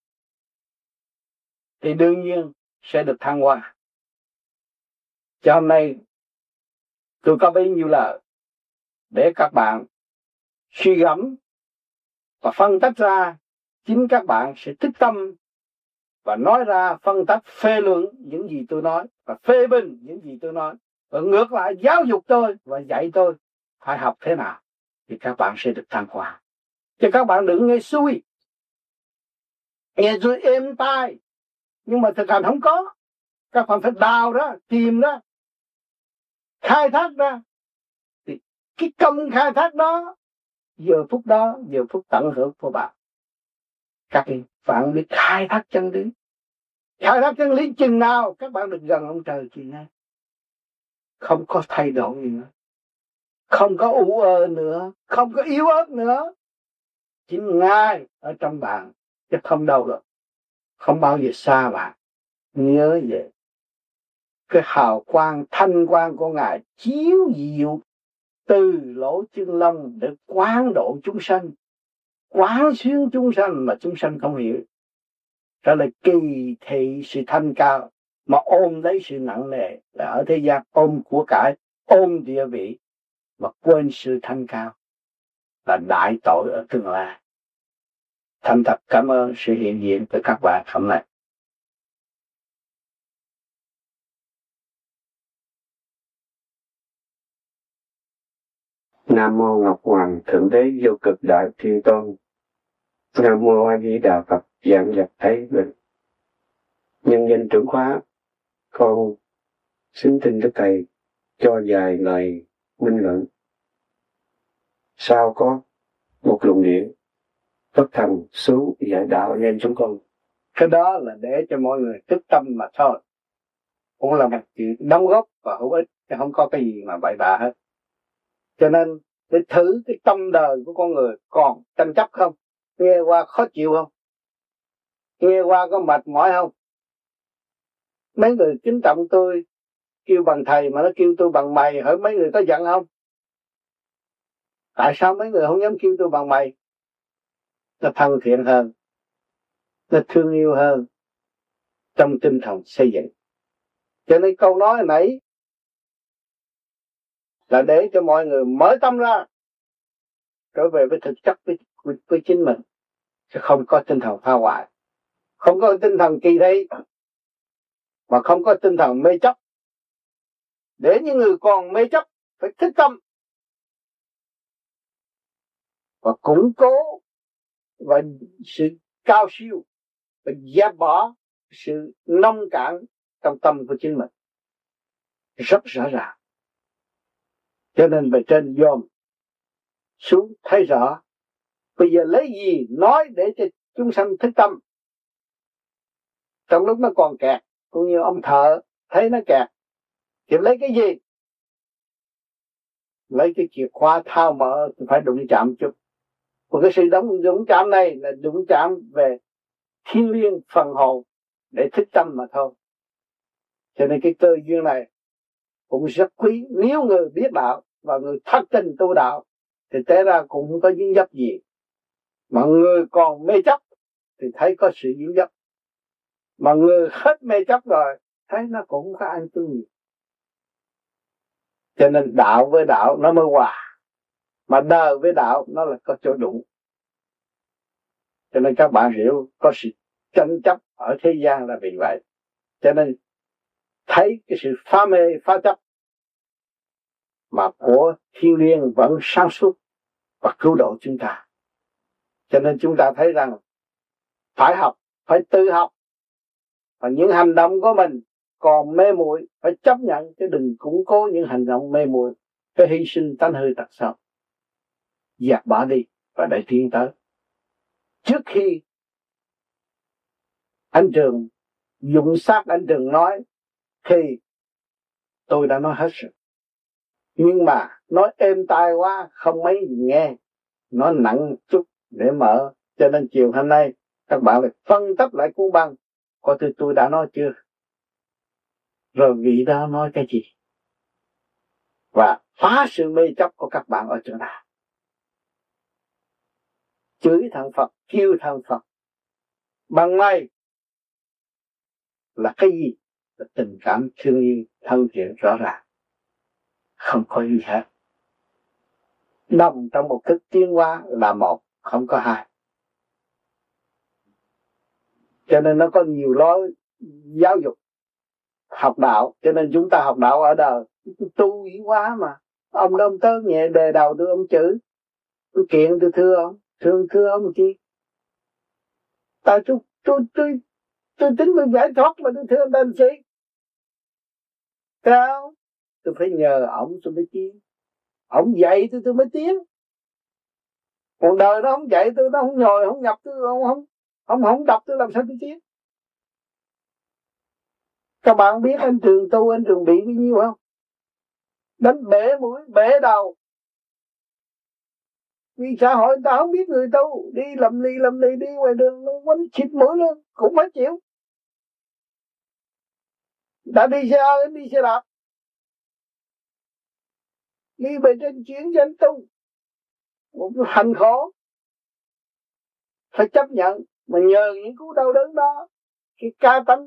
[SPEAKER 3] thì đương nhiên sẽ được thăng hoa. Cho hôm nay tôi có bấy nhiêu lời để các bạn suy gẫm và phân tách ra, chính các bạn sẽ thức tâm và nói ra, phân tách, phê luận những gì tôi nói và phê bình những gì tôi nói, và ngược lại giáo dục tôi và dạy tôi phải học thế nào thì các bạn sẽ được thăng hoa. Chứ các bạn đừng nghe xuôi, nghe xuôi êm tai nhưng mà thực hành không có. Các bạn phải đào ra, tìm ra, khai thác ra. Thì cái công khai thác đó, giờ phút đó, giờ phút tận hưởng của bạn. Các bạn biết khai thác chân lý. Khai thác chân lý chừng nào các bạn được gần ông trời chừng nay. Không có thay đổi gì nữa. Không có u ơ nữa. Không có yếu ớt nữa. Chính Ngài ở trong bạn. Chứ không đâu được. Không bao giờ xa bạn. Nhớ vậy. Cái hào quang thanh quang của Ngài chiếu diệu từ lỗ chân lông để quán độ chúng sanh. Quán xuyến chúng sanh mà chúng sanh không hiểu. Đó là kỳ thị sự thanh cao mà ôm lấy sự nặng nề, là ở thế gian ôm của cải, ôm địa vị mà quên sự thanh cao là đại tội ở tương lai. Thành thật cảm ơn sự hiện diện của các bạn hôm nay.
[SPEAKER 2] Nam mô Ngọc Hoàng Thượng Đế Vô Cực Đại Thiên Tôn. Nam mô A Di Đà Phật Giảng Dật Thái Bình. Nhân danh trưởng khóa, con xin thỉnh Đức Thầy cho vài lời minh luận. Sau có một luồng điện bất thành xuống giải đạo nên chúng con.
[SPEAKER 3] Cái đó là để cho mọi người thức tâm mà thôi. Cũng là một chuyện đóng góp và hữu ích, chứ không có cái gì mà bậy bạ hết. Cho nên để thử cái tâm đời của con người còn tranh chấp không? Nghe qua khó chịu không? Nghe qua có mệt mỏi không? Mấy người kính trọng tôi kêu bằng thầy mà nó kêu tôi bằng mày, hỏi mấy người có giận không? Tại sao mấy người không dám kêu tôi bằng mày? Nó thân thiện hơn, nó thương yêu hơn, trong tinh thần xây dựng. Cho nên câu nói nãy là để cho mọi người mở tâm ra, trở về với thực chất với, với, với chính mình, chứ không có tinh thần phá hoại, không có tinh thần kỳ thị, mà không có tinh thần mê chấp. Để những người còn mê chấp phải thức tâm và củng cố và sự cao siêu và dẹp bỏ sự nông cạn trong tâm của chính mình rất rõ ràng. Cho nên bề trên dòm xuống thấy rõ. Bây giờ lấy gì nói để cho chúng sanh thức tâm? Trong lúc nó còn kẹt, cũng như ông thợ thấy nó kẹt thì lấy cái gì? Lấy cái chìa khóa thao mở thì phải đụng chạm chút. Và cái sự đụng, đụng chạm này là đụng chạm về thiên liêng phần hồn để thức tâm mà thôi. Cho nên cái cơ duyên này cũng rất quý. Nếu người biết đạo và người thật tình tu đạo thì té ra cũng không có dính dấp gì. Mà người còn mê chấp thì thấy có sự dính dấp. Mà người hết mê chấp rồi thấy nó cũng không có an tư gì. Cho nên đạo với đạo nó mới hòa, mà đời với đạo nó là có chỗ đụng. Cho nên các bạn hiểu có sự tranh chấp ở thế gian là vì vậy. Cho nên thấy cái sự phá mê phá chấp mà của thiên liêng vẫn sáng suốt và cứu độ chúng ta. Cho nên chúng ta thấy rằng phải học, phải tự học. Và những hành động của mình còn mê muội phải chấp nhận, chứ đừng củng cố những hành động mê muội, phải hy sinh tánh hư tật xấu, dẹp bỏ đi và để tiến tới. Trước khi anh Trường dụng xác anh Trường nói thì tôi đã nói hết rồi. Nhưng mà nói êm tai quá không mấy gì nghe, nó nặng một chút để mở. Cho nên chiều hôm nay các bạn phải phân tích lại cuốn băng, coi tôi tôi đã nói chưa, rồi vị đó nói cái gì, và phá sự mê chấp của các bạn ở chỗ nào. Chửi thằng Phật, kêu thằng Phật bằng may là cái gì? Là tình cảm thương yêu thân thiện rõ ràng, không có gì hết. Nằm trong một thức tiến hóa là một, không có hai. Cho nên nó có nhiều lối giáo dục học đạo. Cho nên chúng ta học đạo ở đời tu ý quá mà. Ông đông tớ nhẹ đề đầu tôi ông chửi, tôi kiện tôi thưa ông, thương thưa ông chi. Tại tôi tôi tôi tôi tính mình giải thoát mà tôi thương tên chi. Sao? Tôi phải nhờ ông tôi mới tiến. Ông dạy tôi tôi mới tiến. Còn đời nó không dạy tôi, nó không nhồi, không nhập tôi, không không không không đọc tôi làm sao tôi tiến. Các bạn biết anh Trường tu, anh Trường bị bao nhiêu không? Đánh bể mũi, bể đầu. Vì xã hội người ta không biết người tu, đi lầm lì lầm lì đi ngoài đường quánh xịt mũi luôn, cũng phải chịu. Đã đi xe hơi, đi xe đạp, đi về trên chuyến danh tu, một hành khổ, phải chấp nhận. Mà nhờ những cú đau đớn đó, cái ca tánh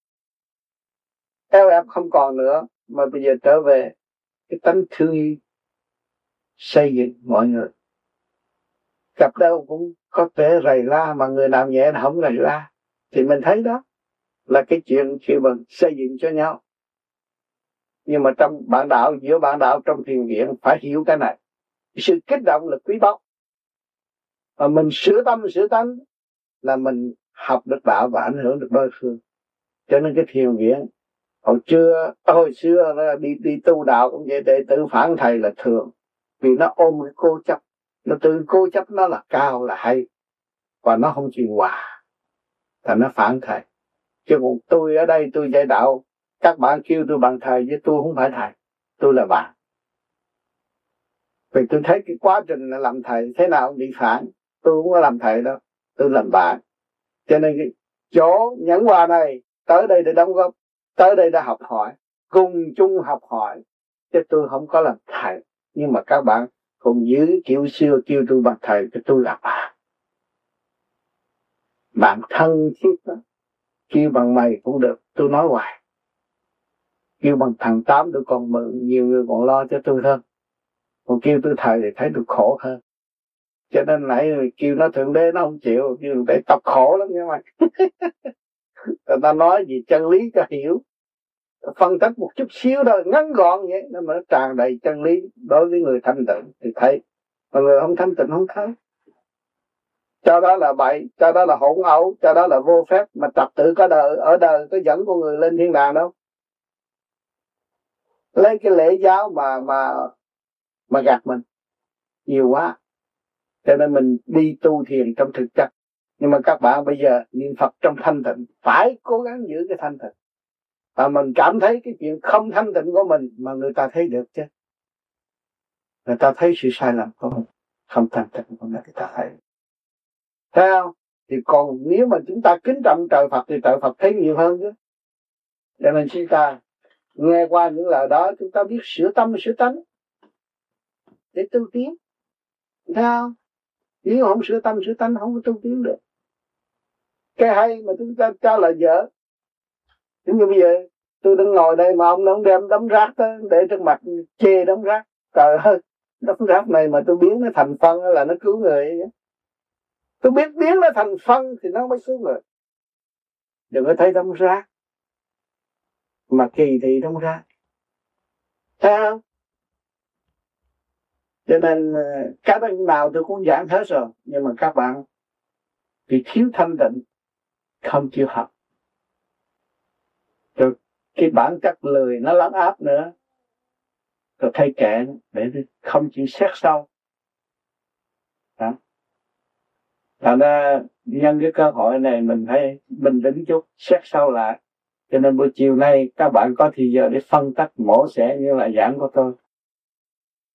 [SPEAKER 3] eo ẹp không còn nữa, mà bây giờ trở về cái tánh thương yêu, xây dựng mọi người. Gặp đâu cũng có thể rầy la, mà người nào nhẹ là không rầy la. Thì mình thấy đó là cái chuyện khi mình xây dựng cho nhau. Nhưng mà trong bạn đạo, giữa bạn đạo trong thiền viện phải hiểu cái này. Sự kích động là quý báu. Mà mình sửa tâm, sửa tánh là mình học được đạo và ảnh hưởng được đối phương. Cho nên cái thiền viện hồi xưa, hồi xưa là đi đi tu đạo cũng vậy, đệ tử phản thầy là thường. Vì nó ôm cái cố chấp, nó tự cố chấp nó là cao là hay, và nó không chịu hòa, thành nó phản thầy. Chứ còn tôi ở đây tôi dạy đạo, các bạn kêu tôi bằng thầy, chứ tôi không phải thầy, tôi là bạn. Vì tôi thấy cái quá trình làm thầy thế nào cũng bị phản, tôi không có làm thầy đâu, tôi làm bạn. Cho nên cái chỗ nhẫn hòa này tới đây để đóng góp, tới đây để học hỏi, cùng chung học hỏi, chứ tôi không có làm thầy. Nhưng mà các bạn cùng giữ kiểu xưa kêu tôi bằng thầy, chứ tôi là bạn. Bạn thân thiết đó, kêu bằng mày cũng được, tôi nói hoài. Kêu bằng thằng Tám tôi còn mừng, nhiều người còn lo cho tôi hơn. Còn kêu tôi thầy thì thấy tôi khổ hơn. Cho nên nãy kêu nó Thượng Đế nó không chịu, kêu để tập khổ lắm nha mày. Người ta nói gì chân lý cho hiểu, phân tích một chút xíu thôi, ngắn gọn vậy, nó mà nó tràn đầy chân lý đối với người thanh tịnh thì thấy, mà người không thanh tịnh không thấy. Cho đó là bậy, cho đó là hỗn ẩu, cho đó là vô phép, mà trật tự có đời, ở đời có dẫn con người lên thiên đàng đâu. Lấy cái lễ giáo mà mà mà gạt mình nhiều quá. Cho nên mình đi tu thiền trong thực chất. Nhưng mà các bạn bây giờ niệm Phật trong thanh tịnh, phải cố gắng giữ cái thanh tịnh. Và mình cảm thấy cái chuyện không thanh tịnh của mình mà người ta thấy được chứ. Người ta thấy sự sai lầm của mình, không thanh tịnh của người ta thấy. Thấy không? Thì còn nếu mà chúng ta kính trọng trời Phật thì trời Phật thấy nhiều hơn chứ. Cho nên chúng ta nghe qua những lời đó, chúng ta biết sửa tâm, sửa tánh để tu tiến. Thấy không? Nếu không sửa tâm, sửa tánh không có tu tiến được. Cái hay mà chúng ta cho là dở. Giống như bây giờ tôi đang ngồi đây mà ông nó đem đống rác tới để trước mặt chê đống rác. Trời ơi, đống rác này mà tôi biến nó thành phân là nó cứu người. Tôi biết biến nó thành phân thì nó mới cứu người. Đừng có thấy đống rác mà kỳ thị đống rác. Thấy không? Cho nên cái nào tôi cũng giảng hết rồi. Nhưng mà các bạn vì thiếu thanh tịnh không chịu học. Rồi cái bản chất lười nó lấn áp nữa. Rồi thay kệ để không chịu xét sâu. Đó. Thành ra nhân cái cơ hội này mình phải bình tĩnh chút, xét sâu lại. Cho nên buổi chiều nay các bạn có thì giờ để phân tích mổ xẻ như là giảng của tôi.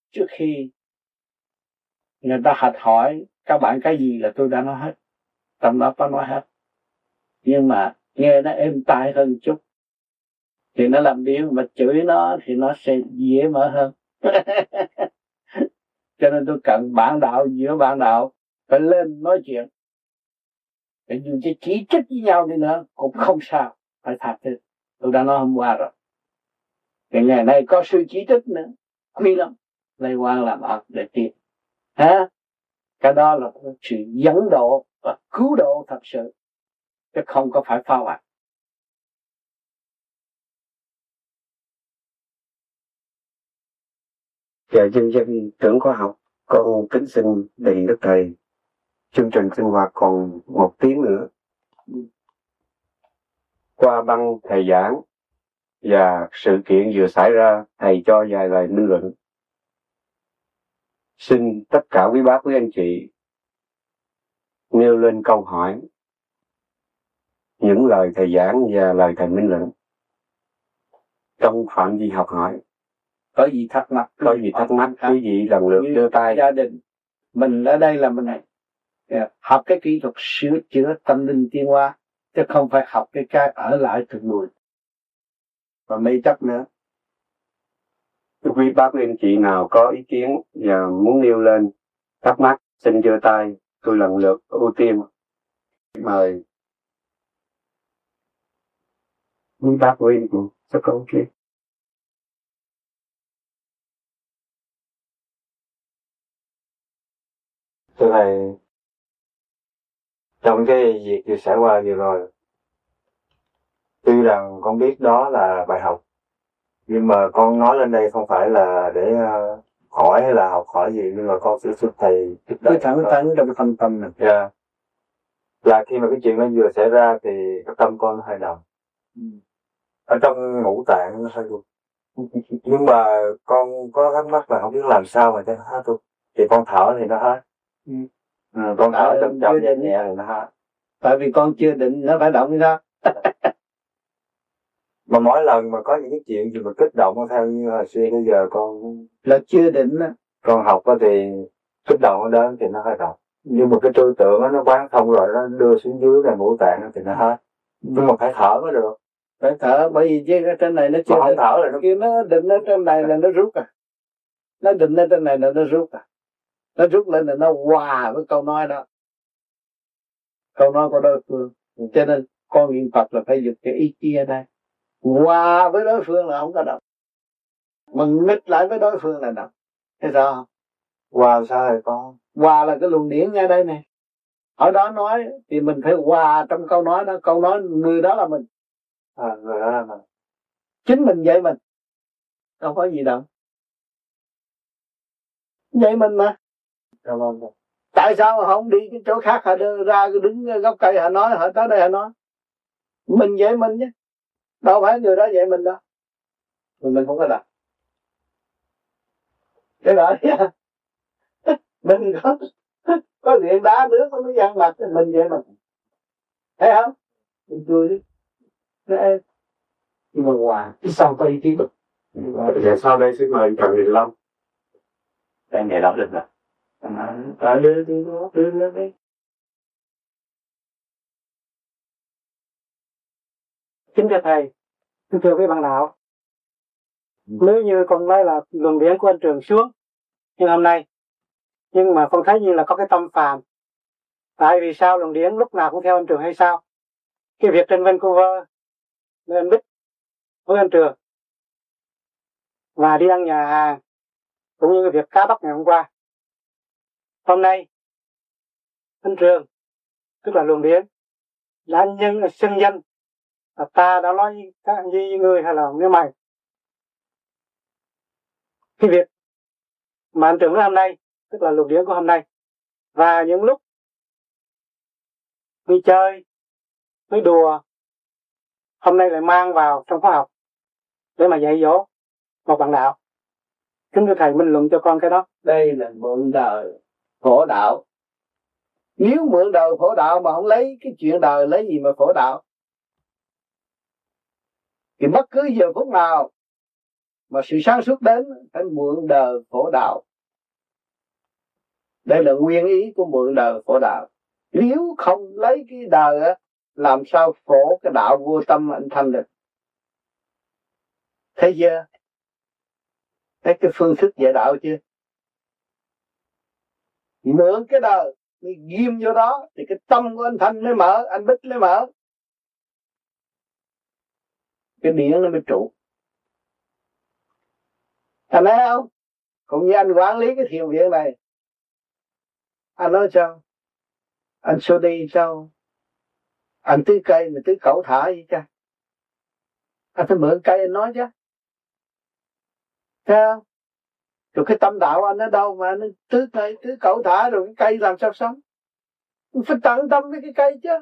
[SPEAKER 3] trước khi người ta hạch hỏi các bạn cái gì là tôi đã nói hết, trong đó có nói hết. Nhưng mà nghe nó êm tai hơn chút thì nó làm điên, mà chửi nó thì nó sẽ dễ mở hơn. Cho nên tôi cần bạn đạo, giữa bạn đạo phải lên nói chuyện, để dù chỉ chỉ trích với nhau đi nữa cũng không sao, phải thật thế. Tôi đã nói hôm qua rồi, cái ngày nay có sự chỉ trích nữa nguy lắm, lây quan làm ác để tiếp ha. Cái đó là sự dẫn độ và cứu độ thật sự, chứ không có phải phá hoại.
[SPEAKER 2] Dạ, dân dân trưởng khoa học, con kính xin đề nghị Đức Thầy, chương trình sinh hoạt còn một tiếng nữa. Qua băng thầy giảng và sự kiện vừa xảy ra, thầy cho vài lời minh luận. Xin tất cả quý bác quý anh chị nêu lên câu hỏi, những lời thầy giảng và lời thầy minh luận trong phạm vi học hỏi.
[SPEAKER 3] Có gì thắc mắc,
[SPEAKER 2] có gì thắc mắc quý vị lần lượt đưa tay.
[SPEAKER 3] Gia đình mình ở đây là mình này học cái kỹ thuật sửa chữa tâm linh tiến hóa, chứ không phải học cái cái ở lại thực bùi và mê chấp nữa.
[SPEAKER 2] Quý bác anh chị nào có ý kiến và muốn nêu lên thắc mắc xin giơ tay, tôi lần lượt ưu tiên. Mời quý bác quý anh chị sẽ có ý kiến. Thưa thầy, trong cái việc vừa xảy qua vừa rồi, tuy rằng con biết đó là bài học, nhưng mà con nói lên đây không phải là để uh, hỏi hay là học hỏi gì, nhưng mà con sẽ giúp thầy
[SPEAKER 3] cứ thẳng thắn trong tâm tâm này.
[SPEAKER 2] Yeah. Là khi mà cái chuyện nó vừa xảy ra thì cái tâm con nó hơi động, ừ. Ở trong ngũ tạng nó hơi đục. Nhưng mà con có thắc mắc là không biết làm sao mà cho nó hết luôn. Thì con thở thì nó hết. Ừ. Ừ, con thở chậm chậm nhẹ nhẹ thì nó hết.
[SPEAKER 3] Tại vì con chưa định nó phải động sao.
[SPEAKER 2] Mà mỗi lần mà có những cái chuyện gì mà kích động theo như hồi xưa bây giờ con
[SPEAKER 3] là chưa định á,
[SPEAKER 2] con học á thì kích động nó đến thì nó hơi động. Nhưng mà cái tư tưởng đó, nó quán thông rồi nó đưa xuống dưới cái ngũ tạng thì nó hết. Nhưng mà phải thở mới được.
[SPEAKER 3] Phải thở, bởi vì chứ ở trên này nó chưa
[SPEAKER 2] mà không thở là nó
[SPEAKER 3] kia nó định ở trên này là nó rút à. Nó định ở trên này là nó rút à. Nó rút lên là nó hòa với câu nói đó. Câu nói của đối phương. Cho nên con niệm Phật là phải dùng cái ý chí ở đây. Hòa với đối phương là không có động. Mà nghịch lại với đối phương là động. Thế sao không?
[SPEAKER 2] Hòa sao rồi con?
[SPEAKER 3] Hòa là cái luồng điển ngay đây này. Ở đó nói thì mình phải hòa trong câu nói đó. Câu nói người đó là mình.
[SPEAKER 2] À, người đó là mình.
[SPEAKER 3] Chính mình dạy mình. Đâu có gì đâu. Dạy mình mà.
[SPEAKER 2] Cảm ơn con.
[SPEAKER 3] Tại sao họ không đi cái chỗ khác, họ đưa ra đứng gốc cây họ nói, họ tới đây họ nói. Mình dạy mình chứ. Đâu phải người đó dạy mình đâu. Mình, mình không có làm. Cái đó mình có có điện đá nước nó mới gian mặt, mình vậy mà. Thấy không? Mình cười đi. Đấy. Nhưng mà hòa, cái sau có ý kiến được.
[SPEAKER 2] Dạ sau đây xin mời Trần Đình Long.
[SPEAKER 3] Đây ngày đó được rồi. À, đưa đi, đưa lên đi.
[SPEAKER 4] Kính thưa thầy, kính thưa quý bạn đạo, nếu như con nói là luồng điển của anh Trường xuống nhưng hôm nay, nhưng mà con thấy như là có cái tâm phàm. Tại vì sao luồng điển lúc nào cũng theo anh Trường hay sao? Cái việc trên Vancouver với anh Bích với anh Trường và đi ăn nhà hàng cũng như cái việc cá bắt ngày hôm qua, hôm nay anh Trường tức là luồng điển đã nhân xưng danh là ta đã nói với các anh với người hay là nếu mày. Cái việc mà anh Trường nói hôm nay tức là luồng điển của hôm nay, và những lúc đi chơi đi đùa hôm nay lại mang vào trong khóa học để mà dạy dỗ một bạn đạo. Kính thưa thầy minh luận cho con cái đó.
[SPEAKER 3] Đây là mượn đời phổ đạo. Nếu mượn đời phổ đạo mà không lấy cái chuyện đời lấy gì mà phổ đạo, thì bất cứ giờ phút nào mà sự sáng suốt đến phải mượn đời phổ đạo. Đây là nguyên ý của mượn đời phổ đạo. Nếu không lấy cái đời á, làm sao phổ cái đạo vô tâm anh thanh được? Thấy chưa? Thấy cái phương thức dạy đạo chưa? Mượn cái đời mới ghim vô đó thì cái tâm của anh Thanh mới mở, anh Bích mới mở, cái điện nó mới trụ. Anh thấy không? Cũng như anh quản lý cái thiền viện này, anh nói sao? Anh xô đi sao? Anh tưới cây mà tưới cẩu thả gì chứ? Anh phải mượn cây anh nói chứ. Thấy không? Rồi cái tâm đạo anh ở đâu mà anh tưới cây, tưới cẩu thả rồi cái cây làm sao sống? Anh phải tận tâm với cái cây chứ.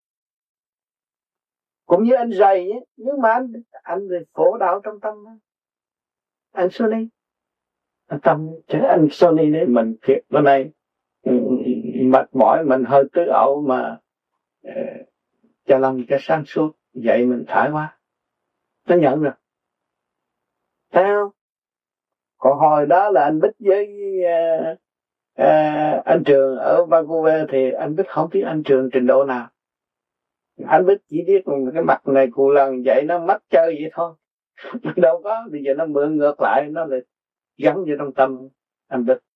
[SPEAKER 3] Cũng như anh rầy ấy, nhưng mà anh anh về phổ đạo trong tâm đó. Anh Sony, anh tâm chứ anh Sony đấy mình thiệt bữa nay mệt mỏi mình hơi tứ ẩu mà uh, cho lòng cho sáng suốt vậy mình thoải quá, nó nhận rồi, thấy không? Còn hồi đó là anh Bích với uh, uh, anh Trường ở Vancouver thì anh Bích không biết anh Trường trình độ nào. Anh Bích chỉ biết cái mặt này cụ lần vậy nó mất chơi vậy thôi. Đâu có, bây giờ nó mượn ngược lại, nó lại gắn vô trong tâm anh Bích.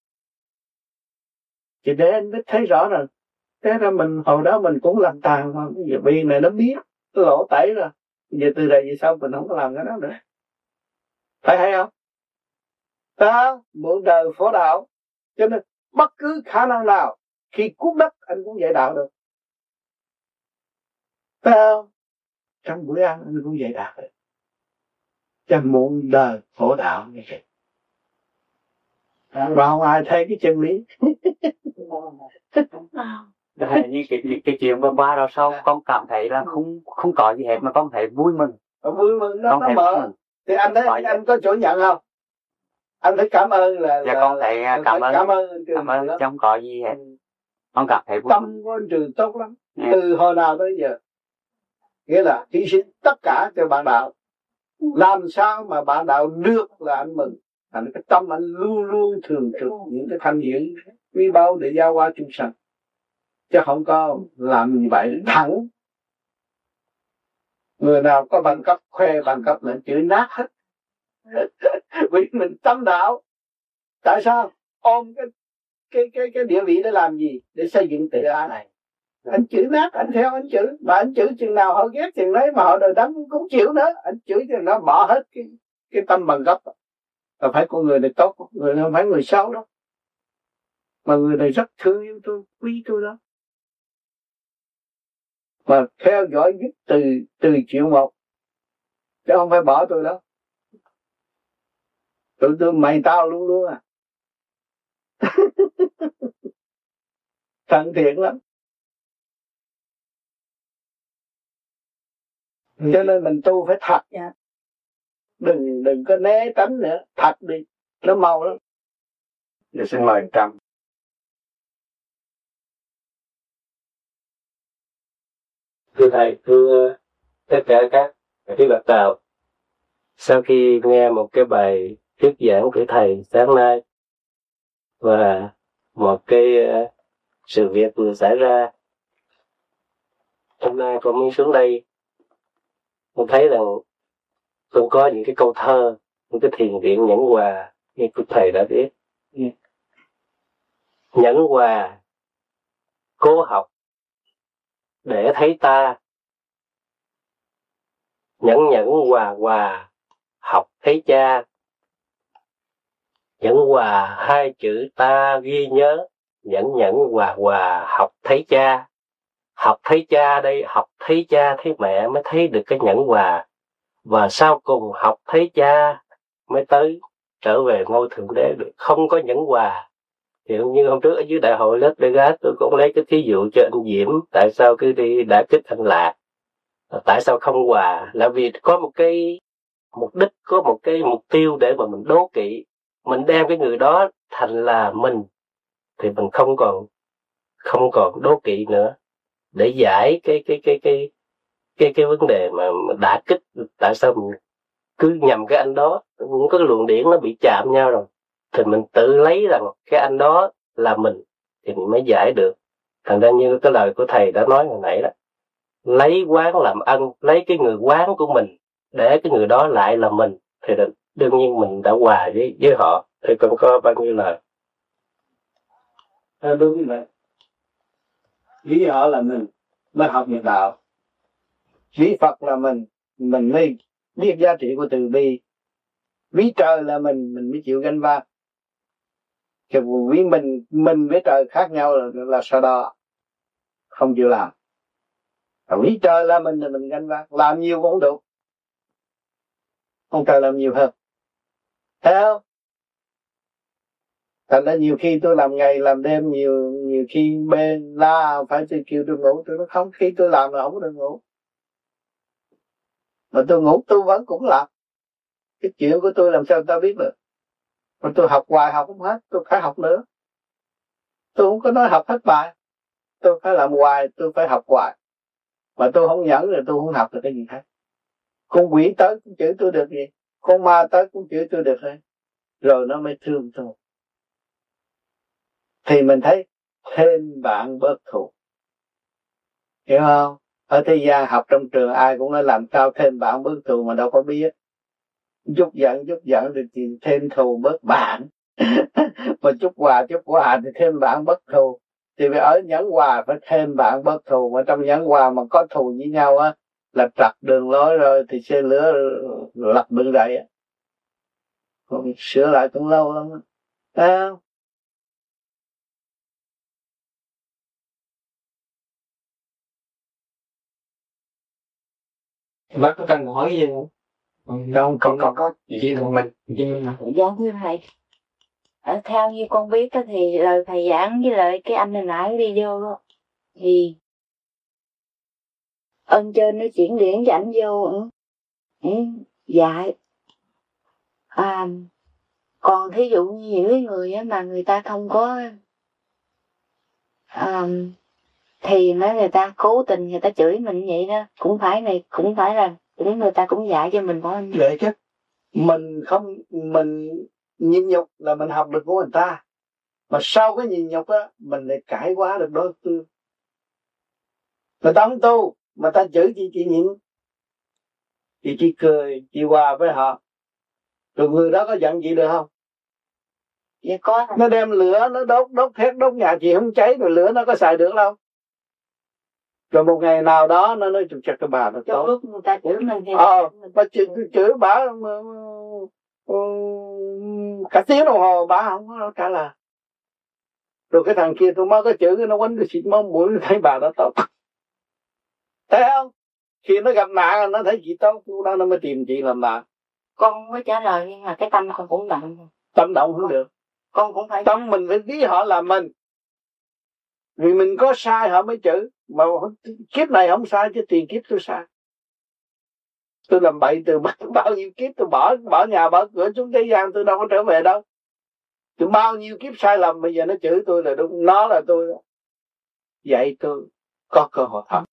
[SPEAKER 3] Chỉ để anh Bích thấy rõ rồi. Thế ra mình hồi đó mình cũng làm tàn mà. Bây giờ biên này nó biết, nó lỗ tẩy rồi. Bây giờ từ đây về sau mình không có làm cái đó nữa. Phải hay không? Ta mượn đời phổ đạo. Cho nên bất cứ khả năng nào khi cuốc đất anh cũng dạy đạo được. Phải không? Trong buổi ăn anh cũng dạy đạo được. Cho mượn đời phổ đạo như vậy. Và không ai thấy cái chân lý.
[SPEAKER 1] Đây, như cái, cái, cái chuyện vừa qua rồi sau con cảm thấy là không không có gì hết mà con thấy vui mừng.
[SPEAKER 3] Vui mừng đó, nó mở. Thì anh thấy anh, anh có chỗ nhận không? Anh thấy cảm ơn là...
[SPEAKER 1] Dạ
[SPEAKER 3] là,
[SPEAKER 1] con thấy cảm, cảm ơn.
[SPEAKER 3] Cảm ơn.
[SPEAKER 1] Cảm ơn, chứ không có gì hết. Con cảm thấy vui.
[SPEAKER 3] Tâm của anh Trường tốt lắm. Yeah. Từ hồi nào tới giờ. Nghĩa là hy sinh tất cả cho bạn đạo. Làm sao mà bạn đạo được là anh mừng. Thành cái tâm anh luôn luôn thường trực những cái thanh điển quý báu để giao qua chúng sanh. Chứ không có làm như vậy thẳng. Người nào có bằng cấp khoe bằng cấp là chữ nát hết. Vì mình tâm đạo. Tại sao? Ôm cái cái cái cái địa vị để làm gì? Để xây dựng tự ái này. Anh chữ nát, anh theo anh chữ. Mà anh chữ chừng nào họ ghét chừng đấy mà họ đời đắng cũng chịu nữa. Anh chữ chừng nó bỏ hết cái, cái tâm bằng cấp. Và phải con người này tốt, người không phải người xấu đâu. Mà người này rất thương yêu tôi, quý tôi đó. Mà theo dõi nhất từ từ triệu một. Chứ không phải bỏ tôi đâu. Tụi tôi mày tao luôn luôn à. Thân thiện lắm. Cho nên mình tu phải thật nha. Đừng đừng có né tránh nữa. Thật đi. Nó mau lắm.
[SPEAKER 2] Giờ xin mời Trâm.
[SPEAKER 5] Thưa Thầy, thưa tất cả các quý bạn đạo. Sau khi nghe một cái bài thuyết giảng của Thầy sáng nay và một cái uh, sự việc vừa xảy ra, hôm nay con mới xuống đây, con thấy rằng con có những cái câu thơ, những cái thiền viện nhẫn hòa như của Thầy đã biết. Nhẫn hòa, cố học để thấy ta, nhẫn nhẫn hòa hòa học thấy cha. Nhẫn hòa hai chữ ta ghi nhớ, nhẫn nhẫn hòa hòa học thấy cha. Học thấy cha đây, học thấy cha thấy mẹ mới thấy được cái nhẫn hòa. Và sau cùng học thấy cha mới tới trở về ngôi thượng đế được. Không có nhẫn hòa thì như hôm trước ở dưới đại hội Las Vegas tôi cũng lấy cái thí dụ cho anh Diễm. Tại sao cứ đi đã kích anh Lạc, tại sao không hòa? Là vì có một cái mục đích, có một cái mục tiêu để mà mình đố kỵ, mình đem cái người đó thành là mình thì mình không còn không còn đố kỵ nữa, để giải cái cái cái cái cái cái vấn đề mà đả kích. Tại sao mình cứ nhầm cái anh đó, cũng có cái luồng điển nó bị chạm nhau rồi, thì mình tự lấy rằng cái anh đó là mình thì mình mới giải được. Thành ra như cái lời của thầy đã nói hồi nãy đó, lấy quán làm ân, lấy cái người quán của mình để cái người đó lại là mình, thì đương nhiên mình đã hòa với với họ. Thì còn có bao nhiêu lời?
[SPEAKER 3] À, đúng vậy. Ví họ là mình mới học được đạo, ví Phật là mình mình mới biết giá trị của từ bi, ví trời là mình mình mới chịu gánh vác. Cái ví mình mình với trời khác nhau là, là sao đó không chịu làm. Ví trời là mình là mình gánh vác, làm nhiều cũng không đủ, ông trời làm nhiều hơn, thấy không? Thành ra nhiều khi tôi làm ngày làm đêm, nhiều nhiều khi bê la phải tôi kêu tôi ngủ, tôi nói không, khi tôi làm là không có được ngủ, mà tôi ngủ tôi vẫn cũng làm. Cái chuyện của tôi làm sao ta biết được? Mà tôi học hoài học không hết, tôi phải học nữa. Tôi không có nói học hết bài, tôi phải làm hoài, tôi phải học hoài. Mà tôi không nhẫn rồi tôi không học được cái gì hết. Con quỷ tới cũng chửi tôi được gì, con ma tới cũng chửi tôi được thôi, rồi nó mới thương tôi. Thì mình thấy thêm bạn bớt thù, hiểu không? Ở thế gian học trong trường ai cũng nói làm sao thêm bạn bớt thù, mà đâu có biết. Chút giận chút giận thì thêm thù bớt bạn. Mà chút hòa chút hòa thì thêm bạn bớt thù. Thì phải ở nhẫn hòa phải thêm bạn bớt thù. Mà trong nhẫn hòa mà có thù với nhau á là trật đường lối rồi, thì xe lửa lật đường dậy á. Còn sửa lại cũng lâu lắm á. À,
[SPEAKER 6] bác có cần hỏi gì không?
[SPEAKER 3] không, có có có
[SPEAKER 6] chị của mình.
[SPEAKER 7] Dạ thưa thầy, ở theo như con biết đó, thì lời thầy giảng với lại cái anh hồi nãy đi vô đó, thì ơn trên nó chuyển điển cho ảnh vô ừ, ừ, dạy. À, còn thí dụ như những cái người á mà người ta không có à, thì nó người ta cố tình người ta chửi mình vậy đó, cũng phải này cũng phải là cũng người ta cũng dạy cho mình phải.
[SPEAKER 3] vậy chứ mình không mình nhịn nhục là mình học được của người ta, mà sau cái nhịn nhục á mình lại cải hóa được đối phương. Người ta không tu mà ta chửi chị chị nhịn, chị chỉ cười chị hòa với họ, rồi người đó có giận chị được không?
[SPEAKER 7] Dạ có.
[SPEAKER 3] Nó đem lửa nó đốt đốt thét đốt nhà chị không cháy, rồi lửa nó có xài được đâu. Rồi một ngày nào đó nó nói chụp chặt cái bà nó
[SPEAKER 7] trong
[SPEAKER 3] tốt.
[SPEAKER 7] lúc người ta chửi mình thì
[SPEAKER 3] ờ mà chửi, chửi bà cả tiếng đồng hồ bà không có trả lời. Rồi cái thằng kia tôi mới có chữ nó quánh tôi xịt máu mũi, thấy bà nó tốt. Thấy không? Khi nó gặp nạn nó thấy chị tốt, lúc đó nó mới tìm chị làm bạn.
[SPEAKER 7] con mới trả lời, nhưng mà cái tâm con cũng động.
[SPEAKER 3] Tâm động không được.
[SPEAKER 7] Con cũng phải
[SPEAKER 3] tâm mình phải ví họ là mình, vì mình có sai họ mới chữ. Mà kiếp này không sai chứ tiền kiếp tôi sai. Tôi làm bậy từ bao nhiêu kiếp, tôi bỏ bỏ nhà bỏ cửa xuống thế gian, tôi đâu có trở về đâu. Tôi bao nhiêu kiếp sai lầm, bây giờ nó chửi tôi là đúng, nó là tôi. Vậy tôi có cơ hội thật.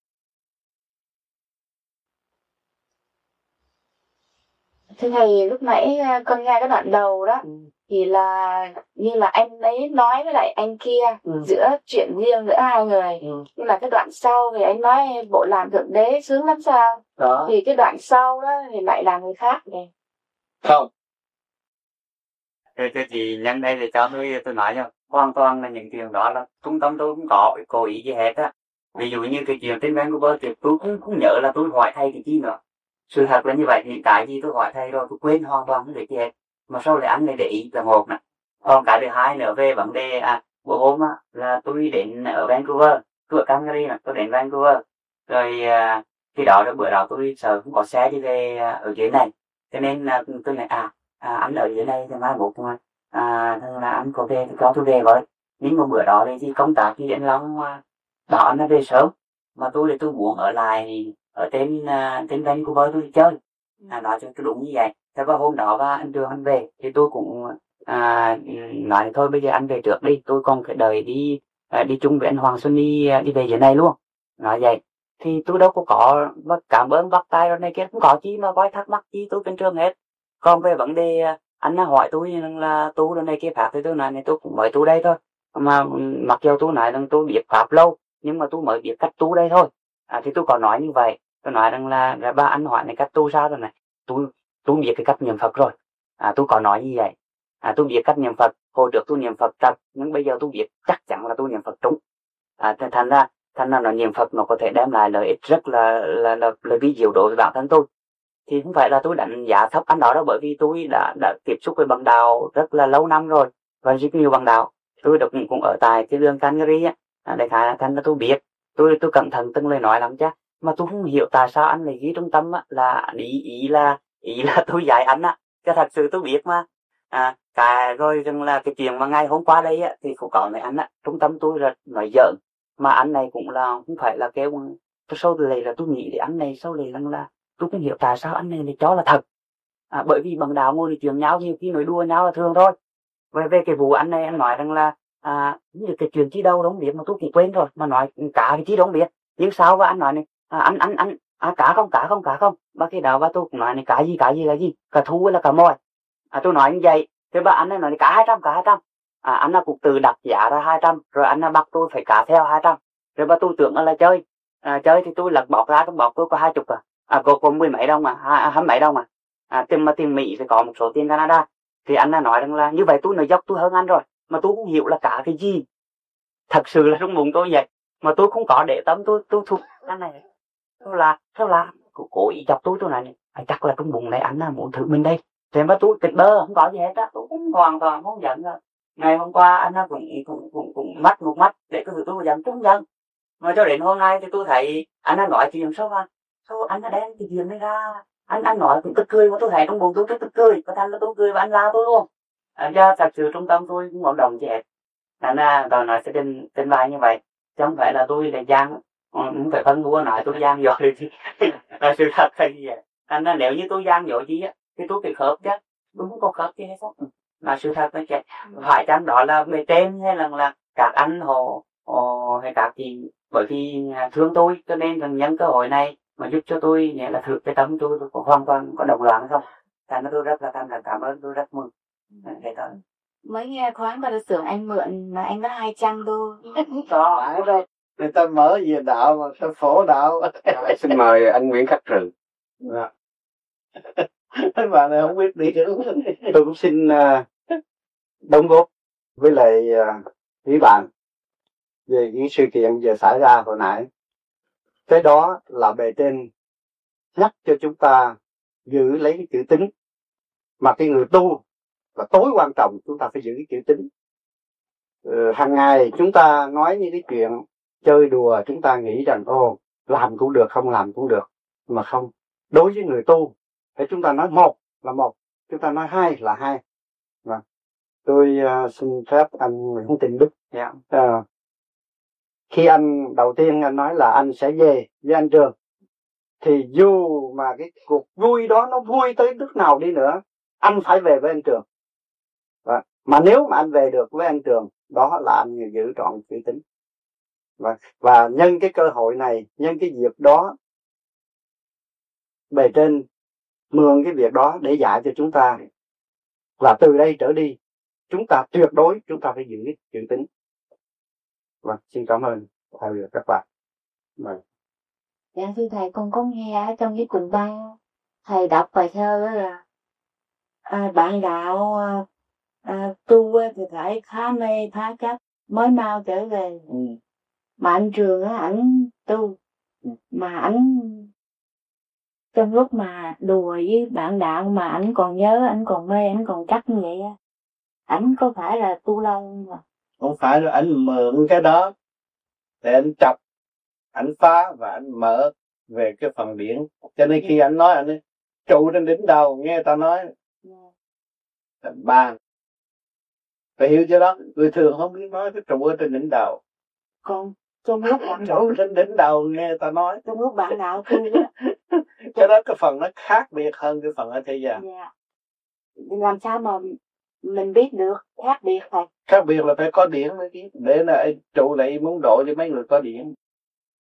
[SPEAKER 7] Thưa thầy, lúc nãy con nghe cái đoạn đầu đó, ừ. thì là như là anh ấy nói với lại anh kia, ừ. giữa chuyện riêng giữa hai người. Ừ. Nhưng mà cái đoạn sau thì anh nói bộ làm thượng đế sướng lắm sao? Đó. Thì cái đoạn sau đó thì lại là người khác này.
[SPEAKER 3] Không.
[SPEAKER 1] Thế, thế thì nhân đây thì cho tôi tôi nói nha, hoàn toàn là những chuyện đó là trung tâm tôi cũng có cố ý gì hết á. Ví dụ như cái chuyện trên Vancouver thì tôi cũng không nhớ là tôi hỏi thầy cái gì nữa. Sự thật là như vậy, thì cái gì tôi hỏi thầy rồi tôi quên hoàn toàn cái gì hết. Mà sau lại anh này để ý là một nè. Còn cái thứ hai nữa về vấn đề à, bữa hôm á là tôi đến ở Vancouver, tôi ở Calgary nè, tôi đến Vancouver. Rồi à, khi đó rồi bữa đó tôi sợ không có xe đi về à, ở dưới này. Cho nên à, tôi nói à, à anh ở dưới này thì mai một thôi. À thôi là anh có về thì cho tôi về với. Nhưng mà bữa đó thì công tác thì anh Long bảo anh nó về sớm. Mà tôi thì tôi muốn ở lại ở trên uh, trên Vancouver tôi đi chơi. À, nói cho tôi đúng như vậy. Thế và hôm đó và anh Trường anh về thì tôi cũng à, nói thôi bây giờ anh về trước đi, tôi còn phải đợi đi à, đi chung với anh Hoàng Xuân đi đi về dưới này luôn. Nói vậy thì tôi đâu có có cảm ơn bắt tay rồi này kia, không có chi mà coi thắc mắc chi tôi trên trường hết. Còn về vấn đề anh hỏi tôi là tu rồi này kia pháp thì tôi nói này tôi cũng mới tu đây thôi, mà mặc dù tôi nói rằng tôi biết pháp lâu nhưng mà tôi mới biết cách tu đây thôi. À, thì tôi có nói như vậy, tôi nói rằng là, là ba anh hỏi này cách tu sao rồi này, tôi tôi biết cái cách niệm Phật rồi. À, tôi có nói như vậy. À, tôi biết cách niệm Phật, hồi trước tôi niệm Phật trật nhưng bây giờ tôi biết chắc chắn là tôi niệm Phật trúng. À, thành ra thành ra nó niệm Phật nó có thể đem lại lợi ích rất là là là, là vi diệu đối với bản thân tôi. Thì không phải là tôi đánh giá thấp anh đó đâu, bởi vì tôi đã đã tiếp xúc với bằng đạo rất là lâu năm rồi và rất nhiều bằng đạo. Tôi đọc cũng ở tại cái đường Cangri á, à, đại khái thành là tôi biết, tôi tôi cẩn thận từng lời nói lắm chứ. Mà tôi không hiểu tại sao anh lại ghi trong tâm á, là ý ý là ý là tôi dạy anh á, chứ thật sự tôi biết mà. À, cái rồi rằng là cái chuyện mà ngày hôm qua đây á thì cũng có này anh á, trung tâm tôi là nói giỡn, mà anh này cũng là không phải là kêu tôi sau này là tôi nghĩ thì anh này sau này rằng là tôi không hiểu tại sao anh này lại cho là thật. À, bởi vì bằng đạo ngồi nói chuyện nhau nhiều khi nói đùa nhau là thường thôi. Về về cái vụ anh này anh nói rằng là à, như cái chuyện chi đâu đâu không biết mà tôi cũng quên rồi, mà nói cả cái chi đâu không biết. Nhưng sao và anh nói này à, anh anh anh à, cả không cả không cả không ba cái đạo và tôi cũng nói này cả gì cả gì là gì, cả thú hay là cả mồi. À, tôi nói như vậy thế bà anh ấy nói cả hai trăm cả hai trăm. À, anh ấy cũng từ đặt giá ra hai trăm rồi anh ấy bắt tôi phải cả theo hai trăm. Rồi bà tôi tưởng là chơi à, chơi thì tôi lật bọt ra trong bọt tôi có hai chục à, à có, có mười mấy đồng mà hai, hai mấy đồng mà. À, tiền mà tiền Mỹ thì có một số tiền Canada. Thì anh ấy nói rằng là như vậy tôi nói dốc tôi hơn anh rồi, mà tôi không hiểu là cả cái gì. Thật sự là trong bụng tôi vậy, mà tôi không có để tâm, tôi tôi thuộc anh này tôi là sao là cố ý chọc tôi tôi này à, chắc là trong bụng này anh là muốn thử mình đây. Thì mà tôi kịch bơ không có gì hết á, tôi cũng hoàn toàn không giận rồi. Ngày hôm qua anh nó cũng cũng cũng cũng mắt một mắt để cái tôi giận tôi không giận. Mà cho đến hôm nay thì tôi thấy anh nó nói chuyện sao anh sao anh nó đem cái chuyện này ra, anh anh nói cũng tức cười mà tôi thấy trong bụng tôi tức cười, có thành là tôi cười và anh la tôi luôn. À, do thật sự trung tâm tôi cũng hoạt động gì hết. Thành ra rồi nói sẽ trên trên vai như vậy, chứ không phải là tôi là gian, không phải phân bua nói tôi gian dội thì là sự thật là gì vậy. Thành ra nếu như tôi gian dội gì á thì tôi phải khớp chứ, tôi không có khớp gì hết á. Là sự thật là chạy phải chăng đó là bề trên hay là là các anh họ, họ hay các chị bởi vì thương tôi cho nên rằng nhân cơ hội này mà giúp cho tôi nghĩa là thực cái tâm tôi, tôi có hoàn toàn có động loạn không. Thành ra tôi rất là cảm cảm ơn, tôi rất mừng thế thôi.
[SPEAKER 7] Mới nghe khoáng bà tưởng anh mượn mà anh có hai trăm đô.
[SPEAKER 3] Có phải đâu, người ta mở về đạo mà sao phổ đạo.
[SPEAKER 5] Xin mời anh Nguyễn Khắc Trừ.
[SPEAKER 3] Dạ. Mấy bạn này không biết đi nữa.
[SPEAKER 2] Tôi cũng xin uh, đóng góp với lại uh, quý bạn về những sự kiện vừa xảy ra hồi nãy. Cái đó là bề trên nhắc cho chúng ta giữ lấy cái chữ tín, mà cái người tu là tối quan trọng, chúng ta phải giữ cái chữ tín. Ừ, hàng ngày chúng ta nói những cái chuyện chơi đùa, chúng ta nghĩ rằng ô làm cũng được, không làm cũng được, mà không. Đối với người tu thì chúng ta nói một là một, chúng ta nói hai là hai. Và tôi uh, xin phép anh Nguyễn Tịnh Đức.
[SPEAKER 1] Yeah.
[SPEAKER 2] Uh, khi anh đầu tiên anh nói là anh sẽ về với anh Trường, thì dù mà cái cuộc vui đó nó vui tới lúc nào đi nữa, anh phải về với anh Trường. Và, mà nếu mà anh về được với anh Trường, đó là anh giữ trọn chữ tín. Và, và nhân cái cơ hội này, nhân cái việc đó, bề trên mượn cái việc đó để dạy cho chúng ta. Và từ đây trở đi, chúng ta tuyệt đối chúng ta phải giữ chữ tín. Và xin cảm ơn thầy và các bạn. Và...
[SPEAKER 7] Dạ thưa thầy, con có nghe trong cái cuốn băng thầy đọc bài thơ là à, bạn đạo à, à, tu thì phải khá mê phá chấp mới mau trở về. Ừ. Mà anh Trường á, ảnh tu ừ. mà ảnh trong lúc mà đùa với bạn đạo mà ảnh còn nhớ, ảnh còn mê, ảnh còn chắc như vậy á, ảnh có phải là tu lâu không ạ?
[SPEAKER 3] Không phải là ảnh mượn cái đó để ảnh chọc, ảnh phá và ảnh mở về cái phần điển. Cho nên khi ảnh nói ảnh trụ trên đỉnh đầu, nghe ta nói thành ba. Phải hiểu chưa đó, người thường không biết nói cái trụ ở trên đỉnh đầu.
[SPEAKER 7] Còn trong lúc bạn
[SPEAKER 3] trụ trên đỉnh đầu nghe ta nói,
[SPEAKER 7] trong lúc bạn đạo tu
[SPEAKER 3] cái đó cái phần nó khác biệt hơn cái phần ở thế gian.
[SPEAKER 7] Dạ. Làm sao mà mình biết được khác biệt thầy?
[SPEAKER 3] Khác biệt là phải có điển mới biết. Để là trụ lại muốn độ cho mấy người có điển.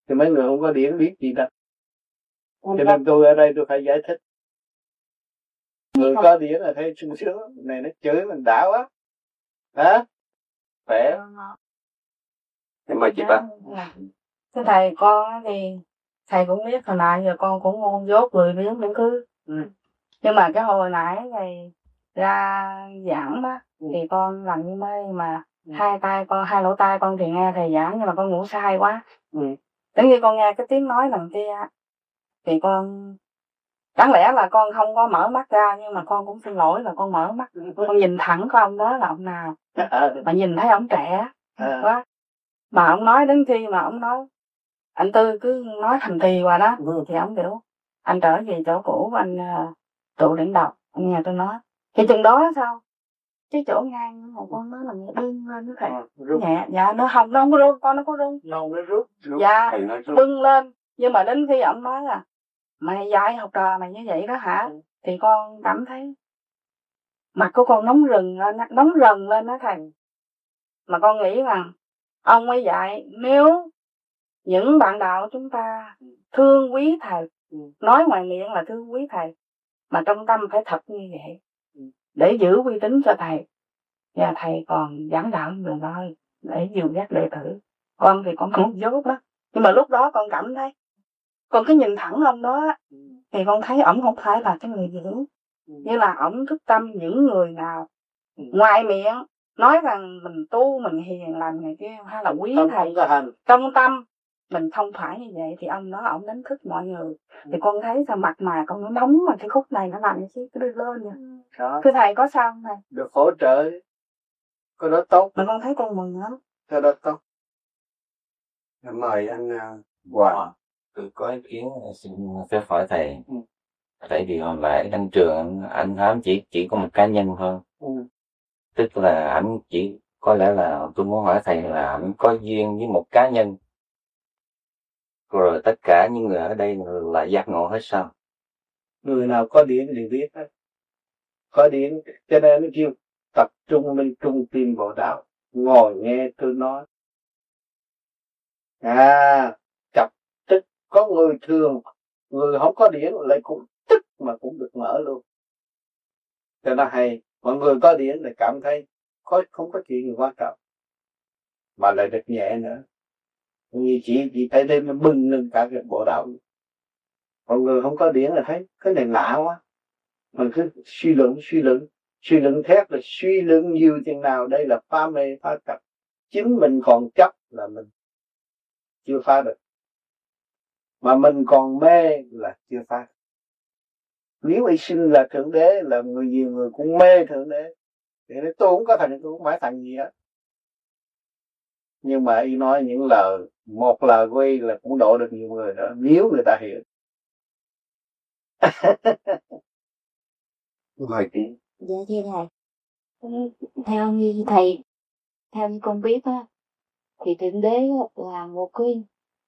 [SPEAKER 3] Thì mấy người không có điển biết gì đâu. Cho nên tôi ở đây tôi phải giải thích. Người có điển là thấy sung sướng, này nó chửi mình đã quá. Hả? Khỏe.
[SPEAKER 1] Thì mời chị ba.
[SPEAKER 7] Cái thầy con thì thầy cũng biết hồi nãy giờ con cũng ngu dốt lười biếng những thứ.
[SPEAKER 3] Ừ.
[SPEAKER 7] Nhưng mà cái hồi nãy thầy ra giảng đó ừ. thì con làm như mê mà ừ. hai tay con hai lỗ tai con thì nghe thầy giảng nhưng mà con ngủ say quá. Ừ. Đến khi con nghe cái tiếng nói đằng kia thì con chẳng lẽ là con không có mở mắt ra, nhưng mà con cũng xin lỗi là con mở mắt, con nhìn thẳng cái ông đó là ông nào mà nhìn thấy ông trẻ quá, mà ông nói đến khi mà ông nói anh Tư cứ nói thành thì qua đó thì ông kiểu anh trở về chỗ cũ anh uh, tụ điểm đọc, anh nghe tôi nói thì chừng đó sao cái chỗ ngang một con nó là nhẹ bưng lên nó phải nhẹ, dạ nó không nó không có rung, con nó có rung
[SPEAKER 3] nó nó rút
[SPEAKER 7] dạ bưng lên, nhưng mà đến khi ông nói là mày dạy học trò mày như vậy đó hả ừ. thì con cảm thấy mặt của con nóng rừng lên, nóng rần lên đó thầy. Mà con nghĩ rằng ông ấy dạy nếu những bạn đạo chúng ta thương quý thầy, ừ. nói ngoài miệng là thương quý thầy mà trong tâm phải thật như vậy, ừ. để giữ uy tín cho thầy, và thầy còn giảng đạo người thôi để dìu dắt đệ tử. Con thì con không dốt đó, nhưng mà lúc đó con cảm thấy con cứ nhìn thẳng ông đó thì con thấy ổng không phải là cái người dữ, như là ổng thức tâm những người nào ngoài miệng nói rằng mình tu mình hiền lành này kia hay là quý
[SPEAKER 3] tâm
[SPEAKER 7] thầy, trong tâm mình không phải như vậy thì ông đó ổng đánh thức mọi người. Ừ. Thì con thấy sao mặt mà con nó nóng mà cái khúc này nó làm như chứ cứ đưa lên vậy. Ừ. Thưa thầy có sao không thầy?
[SPEAKER 3] Được hỗ trợ cái đó tốt.
[SPEAKER 7] Mà con thấy con mừng lắm.
[SPEAKER 3] Cái đó tốt.
[SPEAKER 2] Mời anh uh, Hoàng.
[SPEAKER 1] Tôi có ý kiến xin phép hỏi thầy. Ừ. Tại vì hồi nãy anh Trường anh nói chỉ chỉ có một cá nhân thôi. Ừ. Tức là anh chỉ có lẽ là tôi muốn hỏi thầy là anh có duyên với một cá nhân rồi tất cả những người ở đây là giác ngộ hết sao?
[SPEAKER 3] Người nào có điển thì biết hết. Có điển cho nên nó kêu tập trung lên trung tim bộ đạo, ngồi nghe tôi nói. À, chập tức có người thường, người không có điển lại cũng tức mà cũng được mở luôn. Cho nó hay, mọi người có điển thì cảm thấy không, không có chuyện gì quan trọng, mà lại được nhẹ nữa. Như chị, chị thấy đây nó bưng lên cả cái bộ đạo. Mọi người không có điển là thấy cái này lạ quá. Mình cứ suy luận, suy luận, suy luận thép là suy luận nhiều chừng nào đây là phá mê, phá chấp. Chính mình còn chấp là mình chưa phá được. Mà mình còn mê là chưa phá. Nếu y sinh là Thượng Đế, là người nhiều người cũng mê Thượng Đế. Thì tôi không có thành, tôi không phải thành gì hết. Nhưng mà y nói những lời, một lời của y là cũng độ được nhiều người đó, nếu người ta hiểu.
[SPEAKER 2] Mời chị.
[SPEAKER 7] Dạ thưa thầy, theo như thầy, theo như con biết á, thì Thượng Đế là một cái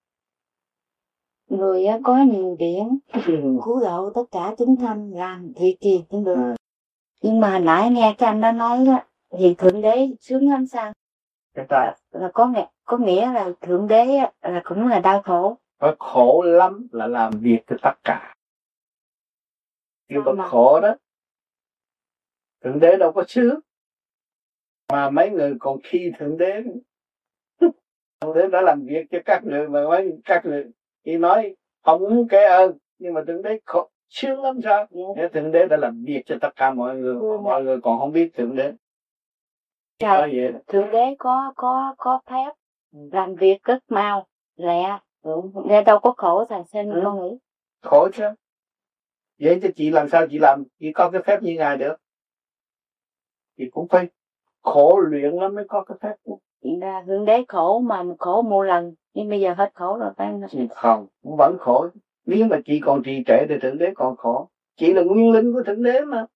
[SPEAKER 7] người có nhiều điển cứu độ tất cả chúng sanh làm việc gì cũng được. À. Nhưng mà nãy nghe cái anh đó nói đó, thì Thượng Đế sướng lắm sao? Là, là có nghĩa có nghĩa là Thượng Đế là cũng là đau khổ.
[SPEAKER 3] Có khổ lắm là làm việc cho tất cả. Như bậc khổ đó, Thượng Đế đâu có sướng. Mà mấy người còn khi Thượng Đế, Thượng Đế đã làm việc cho các người mà mấy các người khi nói không muốn cái ơn, nhưng mà Thượng Đế khổ, sướng lắm sao? Yeah. Thượng Đế đã làm việc cho tất cả mọi người, yeah. Mọi người còn không biết Thượng Đế.
[SPEAKER 7] Trời, Thượng Đế có có có phép làm việc rất mau lẹ, nên đâu có khổ thành sinh. Ừ. Con nghĩ
[SPEAKER 3] khổ chứ. Vậy cho chị làm sao chị làm, chị có cái phép như Ngài được? Chị cũng phải khổ luyện lắm mới có cái phép.
[SPEAKER 7] Hiện ra Thượng Đế khổ mà khổ một lần, nhưng bây giờ hết khổ rồi phải
[SPEAKER 3] không? Không, cũng vẫn khổ. Nếu mà chị còn trì trệ thì Thượng Đế còn khổ. Chị là nguyên linh của Thượng Đế mà.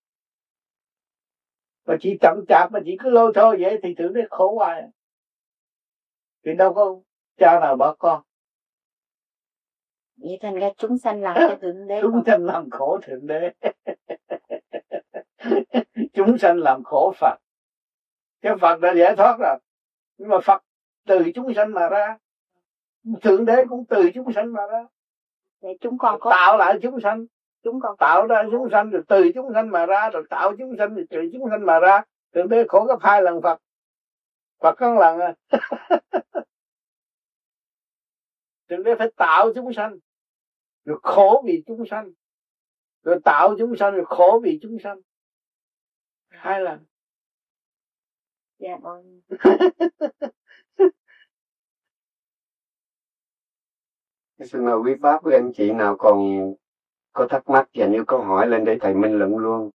[SPEAKER 3] Mà chị chậm chạp mà chị cứ lôi thôi vậy thì Thượng Đế khổ hoài. Thì đâu có cha nào bỏ con.
[SPEAKER 7] Vậy thành ra chúng sanh làm cho Thượng Đế.
[SPEAKER 3] Chúng sanh làm khổ Thượng Đế. Chúng sanh làm khổ Phật. Cái Phật đã giải thoát rồi. Nhưng mà Phật từ chúng sanh mà ra. Thượng đế cũng từ chúng sanh mà ra.
[SPEAKER 7] Để chúng con có
[SPEAKER 3] Tạo lại chúng sanh,
[SPEAKER 7] chúng con
[SPEAKER 3] tạo ra chúng sanh rồi từ chúng sanh mà ra, rồi tạo chúng sanh rồi từ chúng sanh mà ra. Thượng đế khổ gấp hai lần Phật, Phật có lần à. Thượng đế phải tạo chúng sanh rồi khổ vì chúng sanh, rồi tạo chúng sanh rồi khổ vì chúng sanh hai lần.
[SPEAKER 7] Dạ vâng.
[SPEAKER 8] Xin mời quý pháp với anh chị nào còn có thắc mắc và nếu câu hỏi lên để thầy minh luận luôn.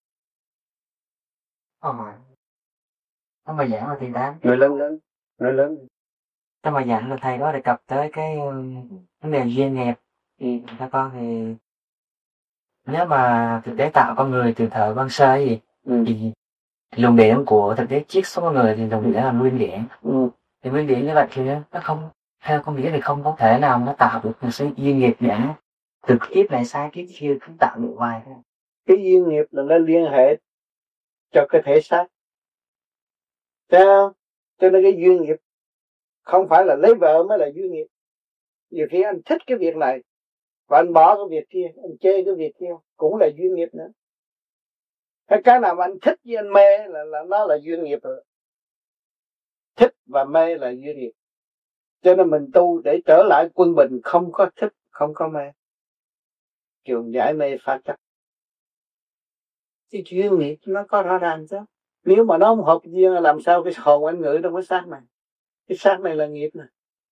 [SPEAKER 6] Ờ. Nó mà giảng là thì đáng.
[SPEAKER 8] Nói lớn lớn, nói lớn.
[SPEAKER 6] Trong bài giảng là thầy có đề cập tới cái vấn đề duyên nghiệp. Ừ. Theo con thì nếu mà thực tế tạo con người từ thời ban sơ gì ừ. thì luồng điển của thực tế chiết xuất con người thì luồng điển là nguyên điển. Ừ. Thì nguyên điển như vậy thì nó không, theo con nghĩ thì không có thể nào nó tạo được một sự duyên nghiệp để từ kiếp này sang kiếp kia cũng tạo được hoài.
[SPEAKER 3] Cái duyên nghiệp là nó liên hệ cho cái thể xác. Cho nên cái duyên nghiệp không phải là lấy vợ mới là duyên nghiệp. Nhiều khi anh thích cái việc này và anh bỏ cái việc kia, anh chê cái việc kia cũng là duyên nghiệp nữa. Cái cái nào mà anh thích với anh mê là, là nó là duyên nghiệp rồi. Thích và mê là duyên nghiệp. Cho nên mình tu để trở lại quân bình, không có thích, không có mê. Kiểu giải mê phá chấp. Cái duyên nghiệp nó có rõ ràng chứ. Nếu mà nó không hợp duyên làm sao cái hồn anh ngự trong cái xác này. Cái xác này là nghiệp này.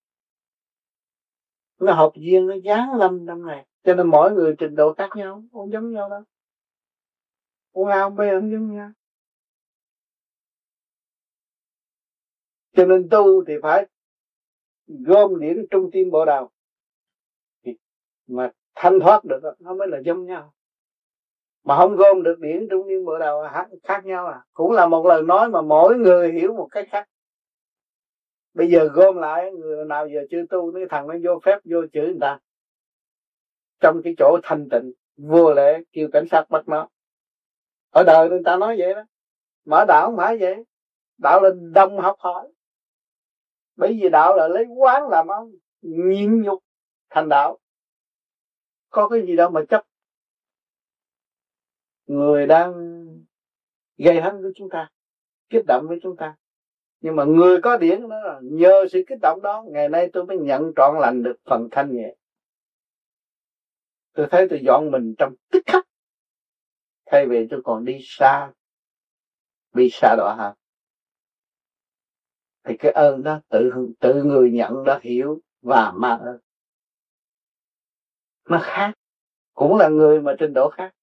[SPEAKER 3] Nó hợp duyên, nó dán lâm trong này. Cho nên mỗi người trình độ khác nhau, không giống nhau đâu. Ông A, ông B không giống nhau. Cho nên tu thì phải gom điển trung tim bộ đầu. Mà thanh thoát được, nó mới là giống nhau. Mà không gom được điển trung tim bộ đầu khác nhau à. Cũng là một lời nói mà mỗi người hiểu một cách khác. Bây giờ gom lại, người nào giờ chưa tu, cái thằng nó vô phép, vô chửi người ta. Trong cái chỗ thanh tịnh, vô lễ, kêu cảnh sát bắt nó. Ở đời người ta nói vậy đó. Mở đạo không phải vậy. Đạo là đồng học hỏi. Bởi vì đạo là lấy quán làm ăn, nhịn nhục thành đạo. Có cái gì đâu mà chấp. Người đang gây hấn với chúng ta, kích động với chúng ta. Nhưng mà người có điển đó là nhờ sự kích động đó, ngày nay tôi mới nhận trọn lành được phần thanh nhẹ. Tôi thấy tôi dọn mình trong tích khắc. Thay vì tôi còn đi xa, bị xa đọa hơn. Thì cái ơn đó tự tự người nhận đó hiểu và mang ơn. Nó khác. Cũng là người mà trình độ khác.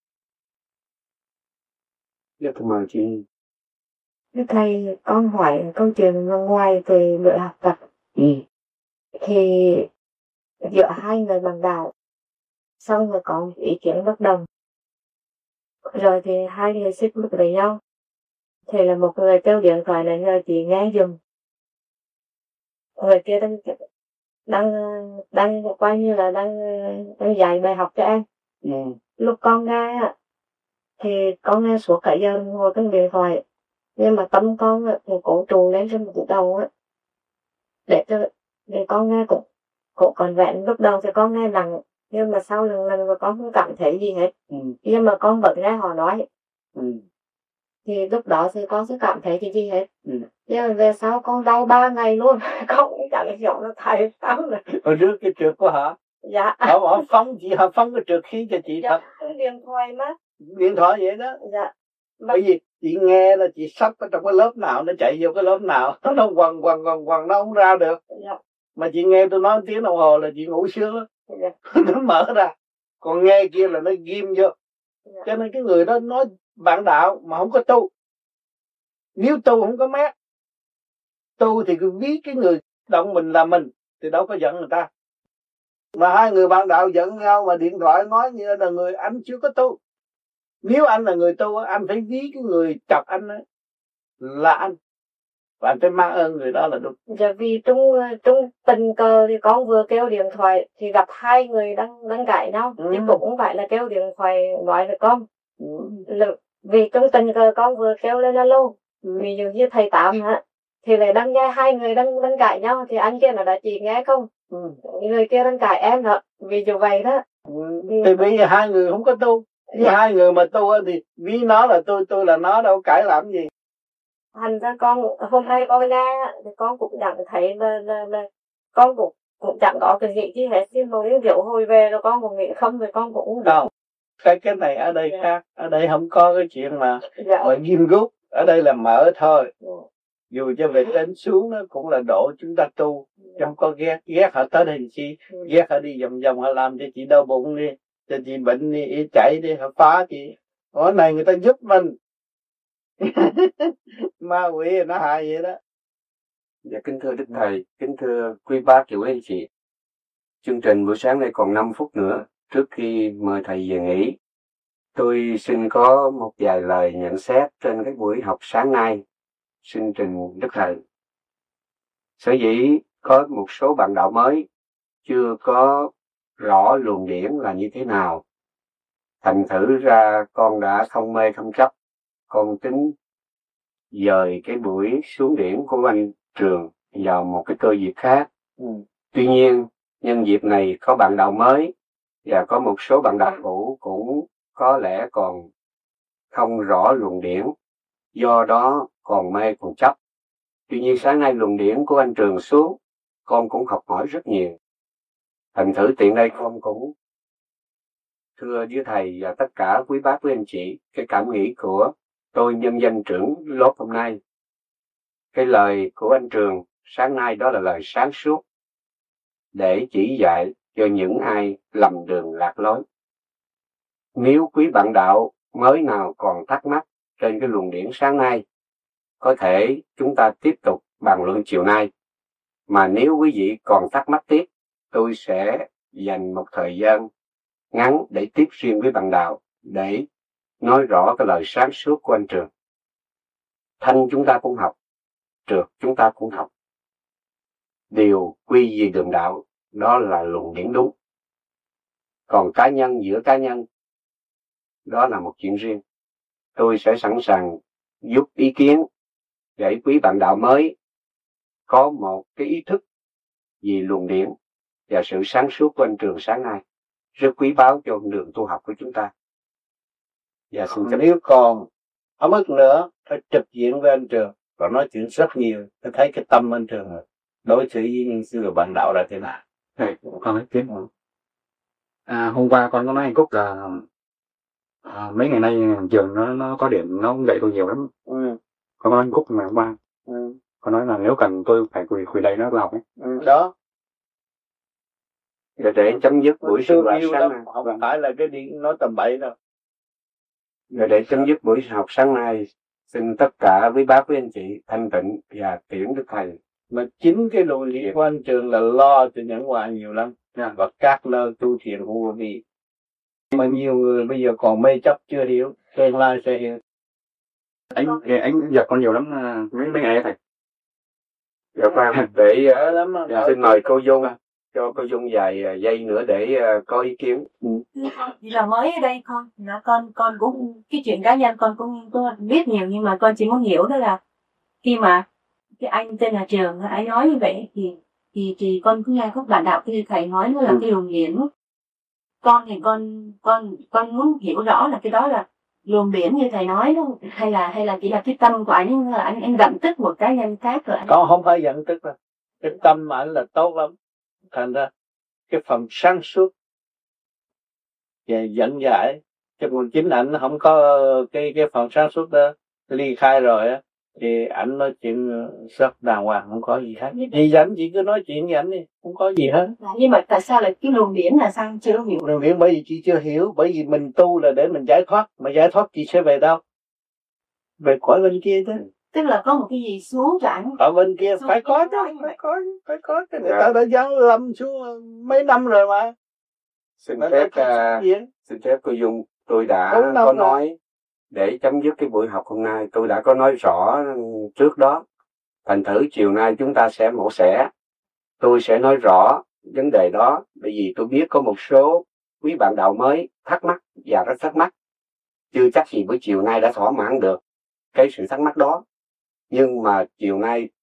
[SPEAKER 8] Rất cảm ơn chị.
[SPEAKER 7] Thầy, con hỏi câu chuyện ngoài về lựa học tập. Ừ. Thì giữa hai người bằng đạo, xong rồi có ý kiến bất đồng. Rồi thì hai người xích mích với nhau. Thì là một người kêu điện thoại là nhờ chị nghe dùm. Người kia đang đang đang coi như là đang đang dạy bài học cho em. Ừ. Lúc con nghe thì con nghe suốt cả giờ đồng hồ trên điện thoại, nhưng mà tâm con thì cũng trù lên trên một đầu á, để cho để con nghe cũng cũng còn vẹn. Lúc đầu thì con nghe nặng, nhưng mà sau lần lần mà con không cảm thấy gì hết. Ừ. Nhưng mà con vẫn nghe họ nói. Ừ. Thì lúc đó thì con sẽ cảm thấy cái gì hết. Ừ. Nhưng mà về sau con đau ba ngày luôn. Con cũng chẳng hiểu là thầy sao nữa.
[SPEAKER 3] Hồi trước cái trượt của họ.
[SPEAKER 7] Dạ.
[SPEAKER 3] Họ, họ phóng chị, họ phóng cái trượt khí cho chị.
[SPEAKER 7] Dạ,
[SPEAKER 3] thật.
[SPEAKER 7] Điện thoại mà.
[SPEAKER 3] Điện thoại vậy đó.
[SPEAKER 7] Dạ.
[SPEAKER 3] Bởi vì chị nghe là chị sắp ở trong cái lớp nào, nó chạy vô cái lớp nào, nó quằn quằn quằn quằn, nó không ra được. Dạ. Mà chị nghe tôi nói tiếng đồng hồ là chị ngủ sướng lắm. Dạ. Nó mở ra. Còn nghe kia là nó ghim vô. Dạ. Cho nên cái người đó nói bạn đạo mà không có tu. Nếu tu không có mát, tu thì cứ ví cái người động mình là mình, thì đâu có giận người ta. Mà hai người bạn đạo giận nhau mà điện thoại nói như là người anh chưa có tu. Nếu anh là người tu, anh phải ví cái người chọc anh ấy là anh. Và anh phải mang ơn người đó là đúng.
[SPEAKER 7] Dạ, vì trong, trong tình cờ thì con vừa kêu điện thoại thì gặp hai người đang đang cãi nhau. Ừ. Chứ cũng không phải là kêu điện thoại nói với con. Ừ. Là, vì trong tình cờ con vừa kêu lên alo. Ừ. Ví dụ như thầy Tám hả,
[SPEAKER 9] thì lại đang nghe hai người đang đang cãi nhau, thì anh kia nó đã chỉ nghe không, ừ. người kia đang cãi em đó, ví dụ vậy đó.
[SPEAKER 3] Ừ. Thì bây giờ hai người không có tu, dạ. Hai người mà tu thì ví nó là tôi, tôi là nó, đâu cãi làm gì.
[SPEAKER 9] Thành ra con hôm nay con nghe thì con cũng chẳng thấy là, là, là con cũng cũng chẳng có cái gì chứ hết, chứ mỗi rượu hồi về rồi con cũng nghĩ không, rồi con cũng uống
[SPEAKER 3] không. Cái cái này ở đây dạ. khác, ở đây không có cái chuyện mà
[SPEAKER 9] dạ.
[SPEAKER 3] mà ghim gút, ở đây là mở thôi. Dạ. Dù cho về trên xuống nó cũng là độ chúng ta tu, dạ. Không có ghét, ghét họ tới đây chi, dạ. Ghét họ đi vòng vòng họ làm cho chị đau bụng đi, cho chị bệnh đi, ý chảy đi, họ phá chị. Ở này người ta giúp mình. Ma quỷ nó hại vậy đó.
[SPEAKER 8] Dạ kính thưa Đức Thầy, kính thưa quý bác và quý anh chị. Chương trình buổi sáng nay còn năm phút nữa trước khi mời thầy về nghỉ. Tôi xin có một vài lời nhận xét trên cái buổi học sáng nay. Xin trình Đức Thầy. Sở dĩ có một số bạn đạo mới chưa có rõ luồng điển là như thế nào. Thành thử ra con đã không mê không chấp. Con tính dời cái buổi xuống điển của anh Trường vào một cái cơ dịp khác. Ừ. Tuy nhiên, nhân dịp này có bạn đạo mới và có một số bạn đạo cũ cũng có lẽ còn không rõ luồng điển, do đó còn mê còn chấp. Tuy nhiên sáng nay luồng điển của anh Trường xuống, con cũng học hỏi rất nhiều. Thành thử tiện đây con cũng thưa với thầy và tất cả quý bác quý anh chị cái cảm nghĩ của tôi nhân danh trưởng lớp hôm nay. Cái lời của anh Trường sáng nay đó là lời sáng suốt để chỉ dạy cho những ai lầm đường lạc lối. Nếu quý bạn đạo mới nào còn thắc mắc trên cái luồng điển sáng nay, có thể chúng ta tiếp tục bàn luận chiều nay. Mà nếu quý vị còn thắc mắc tiếp, tôi sẽ dành một thời gian ngắn để tiếp riêng với bạn đạo để nói rõ cái lời sáng suốt của anh Trường. Thanh chúng ta cũng học, trượt chúng ta cũng học. Điều quy về đường đạo đó là luồng điển đúng. Còn cá nhân giữa cá nhân đó là một chuyện riêng. Tôi sẽ sẵn sàng giúp ý kiến để quý bạn đạo mới có một cái ý thức về luồng điển và sự sáng suốt của anh Trường sáng nay rất quý báu cho đường tu học của chúng ta.
[SPEAKER 3] Và xin nếu còn ở mức nữa phải trực diện với anh Trường và nói chuyện rất nhiều, tôi thấy cái tâm anh Trường đối xử với những sư bạn đạo là thế nào.
[SPEAKER 2] Thầy, con nói tiếp. À, hôm qua con có nói anh Cúc là à, mấy ngày nay Trường nó nó có điểm nó dạy tôi nhiều lắm. Ừ. Con nói anh Cúc mà hôm qua. Ừ. Con nói là nếu cần tôi phải quỳ quỳ đây nó học ấy.
[SPEAKER 3] Ừ, đó.
[SPEAKER 8] Rồi để chấm dứt buổi sinh hoạt sáng nay.
[SPEAKER 3] Không vâng. Phải là cái điện nói tầm bậy đâu.
[SPEAKER 8] Rồi để chấm dứt buổi học sáng nay, xin tất cả quý bác quý anh chị thanh tịnh và tiễn Đức Thầy.
[SPEAKER 3] Mà chính cái luồng điển của anh Trường là lo cho những hòa nhiều lắm. Yeah. Và các nơi tu thiền của quý vị. Mà nhiều người bây giờ còn mê chấp chưa hiểu, tương lai sẽ hiểu.
[SPEAKER 2] Anh anh giật con nhiều lắm mấy mấy ngày thầy.
[SPEAKER 8] Dạ khoan để uh, dạ, xin mời cô Dung cho cô Dung vài giây nữa để uh, có ý kiến.
[SPEAKER 10] Ừ. Chỉ là mới ở đây con, nó con con cũng cái chuyện cá nhân con cũng có biết nhiều, nhưng mà con chỉ muốn hiểu đó là khi mà cái anh tên là Trường anh nói như vậy thì thì thì con cứ nghe các bạn đạo cái thầy nói nó là ừ. cái luồng điển. Con thì con con con muốn hiểu rõ là cái đó là luồng điển như thầy nói đó, hay là hay là chỉ là cái tâm của anh là anh anh giận tức một cái nhân khác rồi anh.
[SPEAKER 3] Con không phải giận tức đâu, cái tâm mà anh là tốt lắm, thành ra cái phần sáng suốt và dẫn giải chứ còn chính ảnh không có cái cái phần sáng suốt đó ly khai rồi á thì ảnh nói chuyện rất đàng hoàng, không có gì hết. Thì ảnh chỉ cứ nói chuyện với ảnh đi, không có gì hết.
[SPEAKER 10] Nhưng mà tại sao lại cái luồng điển là sao chưa hiểu?
[SPEAKER 3] Luồng điển bởi vì chị chưa hiểu, bởi vì mình tu là để mình giải thoát, mà giải thoát chị sẽ về đâu? Về cõi bên kia chứ.
[SPEAKER 10] Tức là có một cái gì xuống cho ảnh.
[SPEAKER 3] Ở bên kia phải có chứ, phải có, phải có. Cái người ta đã giáng lâm xuống mấy năm rồi mà.
[SPEAKER 8] Xin phép, uh, xin phép cô Dung, tôi đã có nói để chấm dứt cái buổi học hôm nay, tôi đã có nói rõ trước đó. Thành thử chiều nay chúng ta sẽ mổ xẻ. Tôi sẽ nói rõ vấn đề đó, bởi vì tôi biết có một số quý bạn đạo mới thắc mắc và rất thắc mắc. Chưa chắc gì buổi chiều nay đã thỏa mãn được cái sự thắc mắc đó. Nhưng mà chiều nay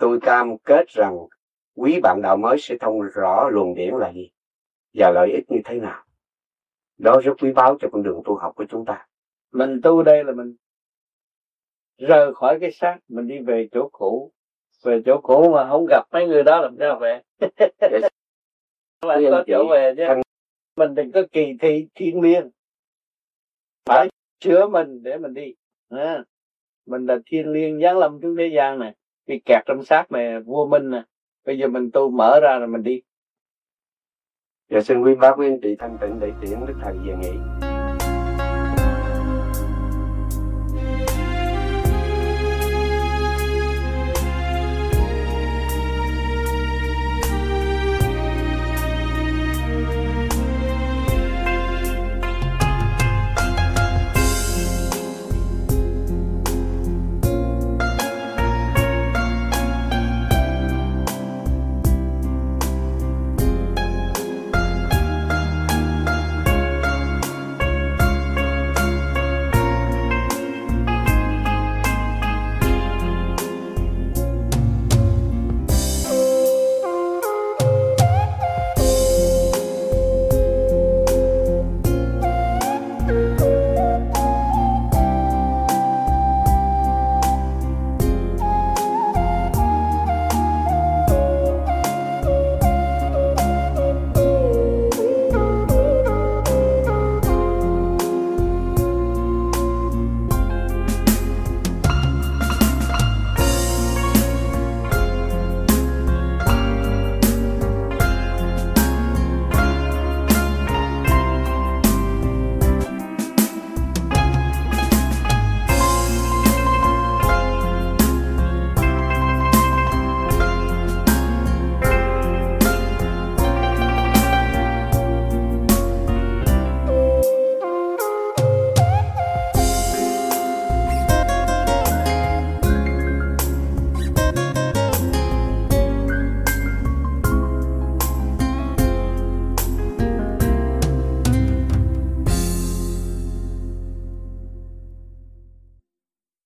[SPEAKER 8] tôi cam kết rằng quý bạn đạo mới sẽ thông rõ luồng điển là gì và lợi ích như thế nào. Đó rất quý báu cho con đường tu học của chúng ta.
[SPEAKER 3] Mình tu đây là mình rời khỏi cái xác, mình đi về chỗ cũ. Về chỗ cũ mà không gặp mấy người đó làm sao về? Bạn có trở về chứ. Mình đừng có kỳ thị thiên liêng. Phải chữa mình để mình đi. À, mình là thiên liêng giáng lâm xuống thế gian này. Bị kẹt trong xác này vô minh nè. Bây giờ mình tu mở ra rồi mình đi.
[SPEAKER 8] Dạ xin quý bác quý anh chị thanh tịnh để tiễn Đức Thầy về nghỉ.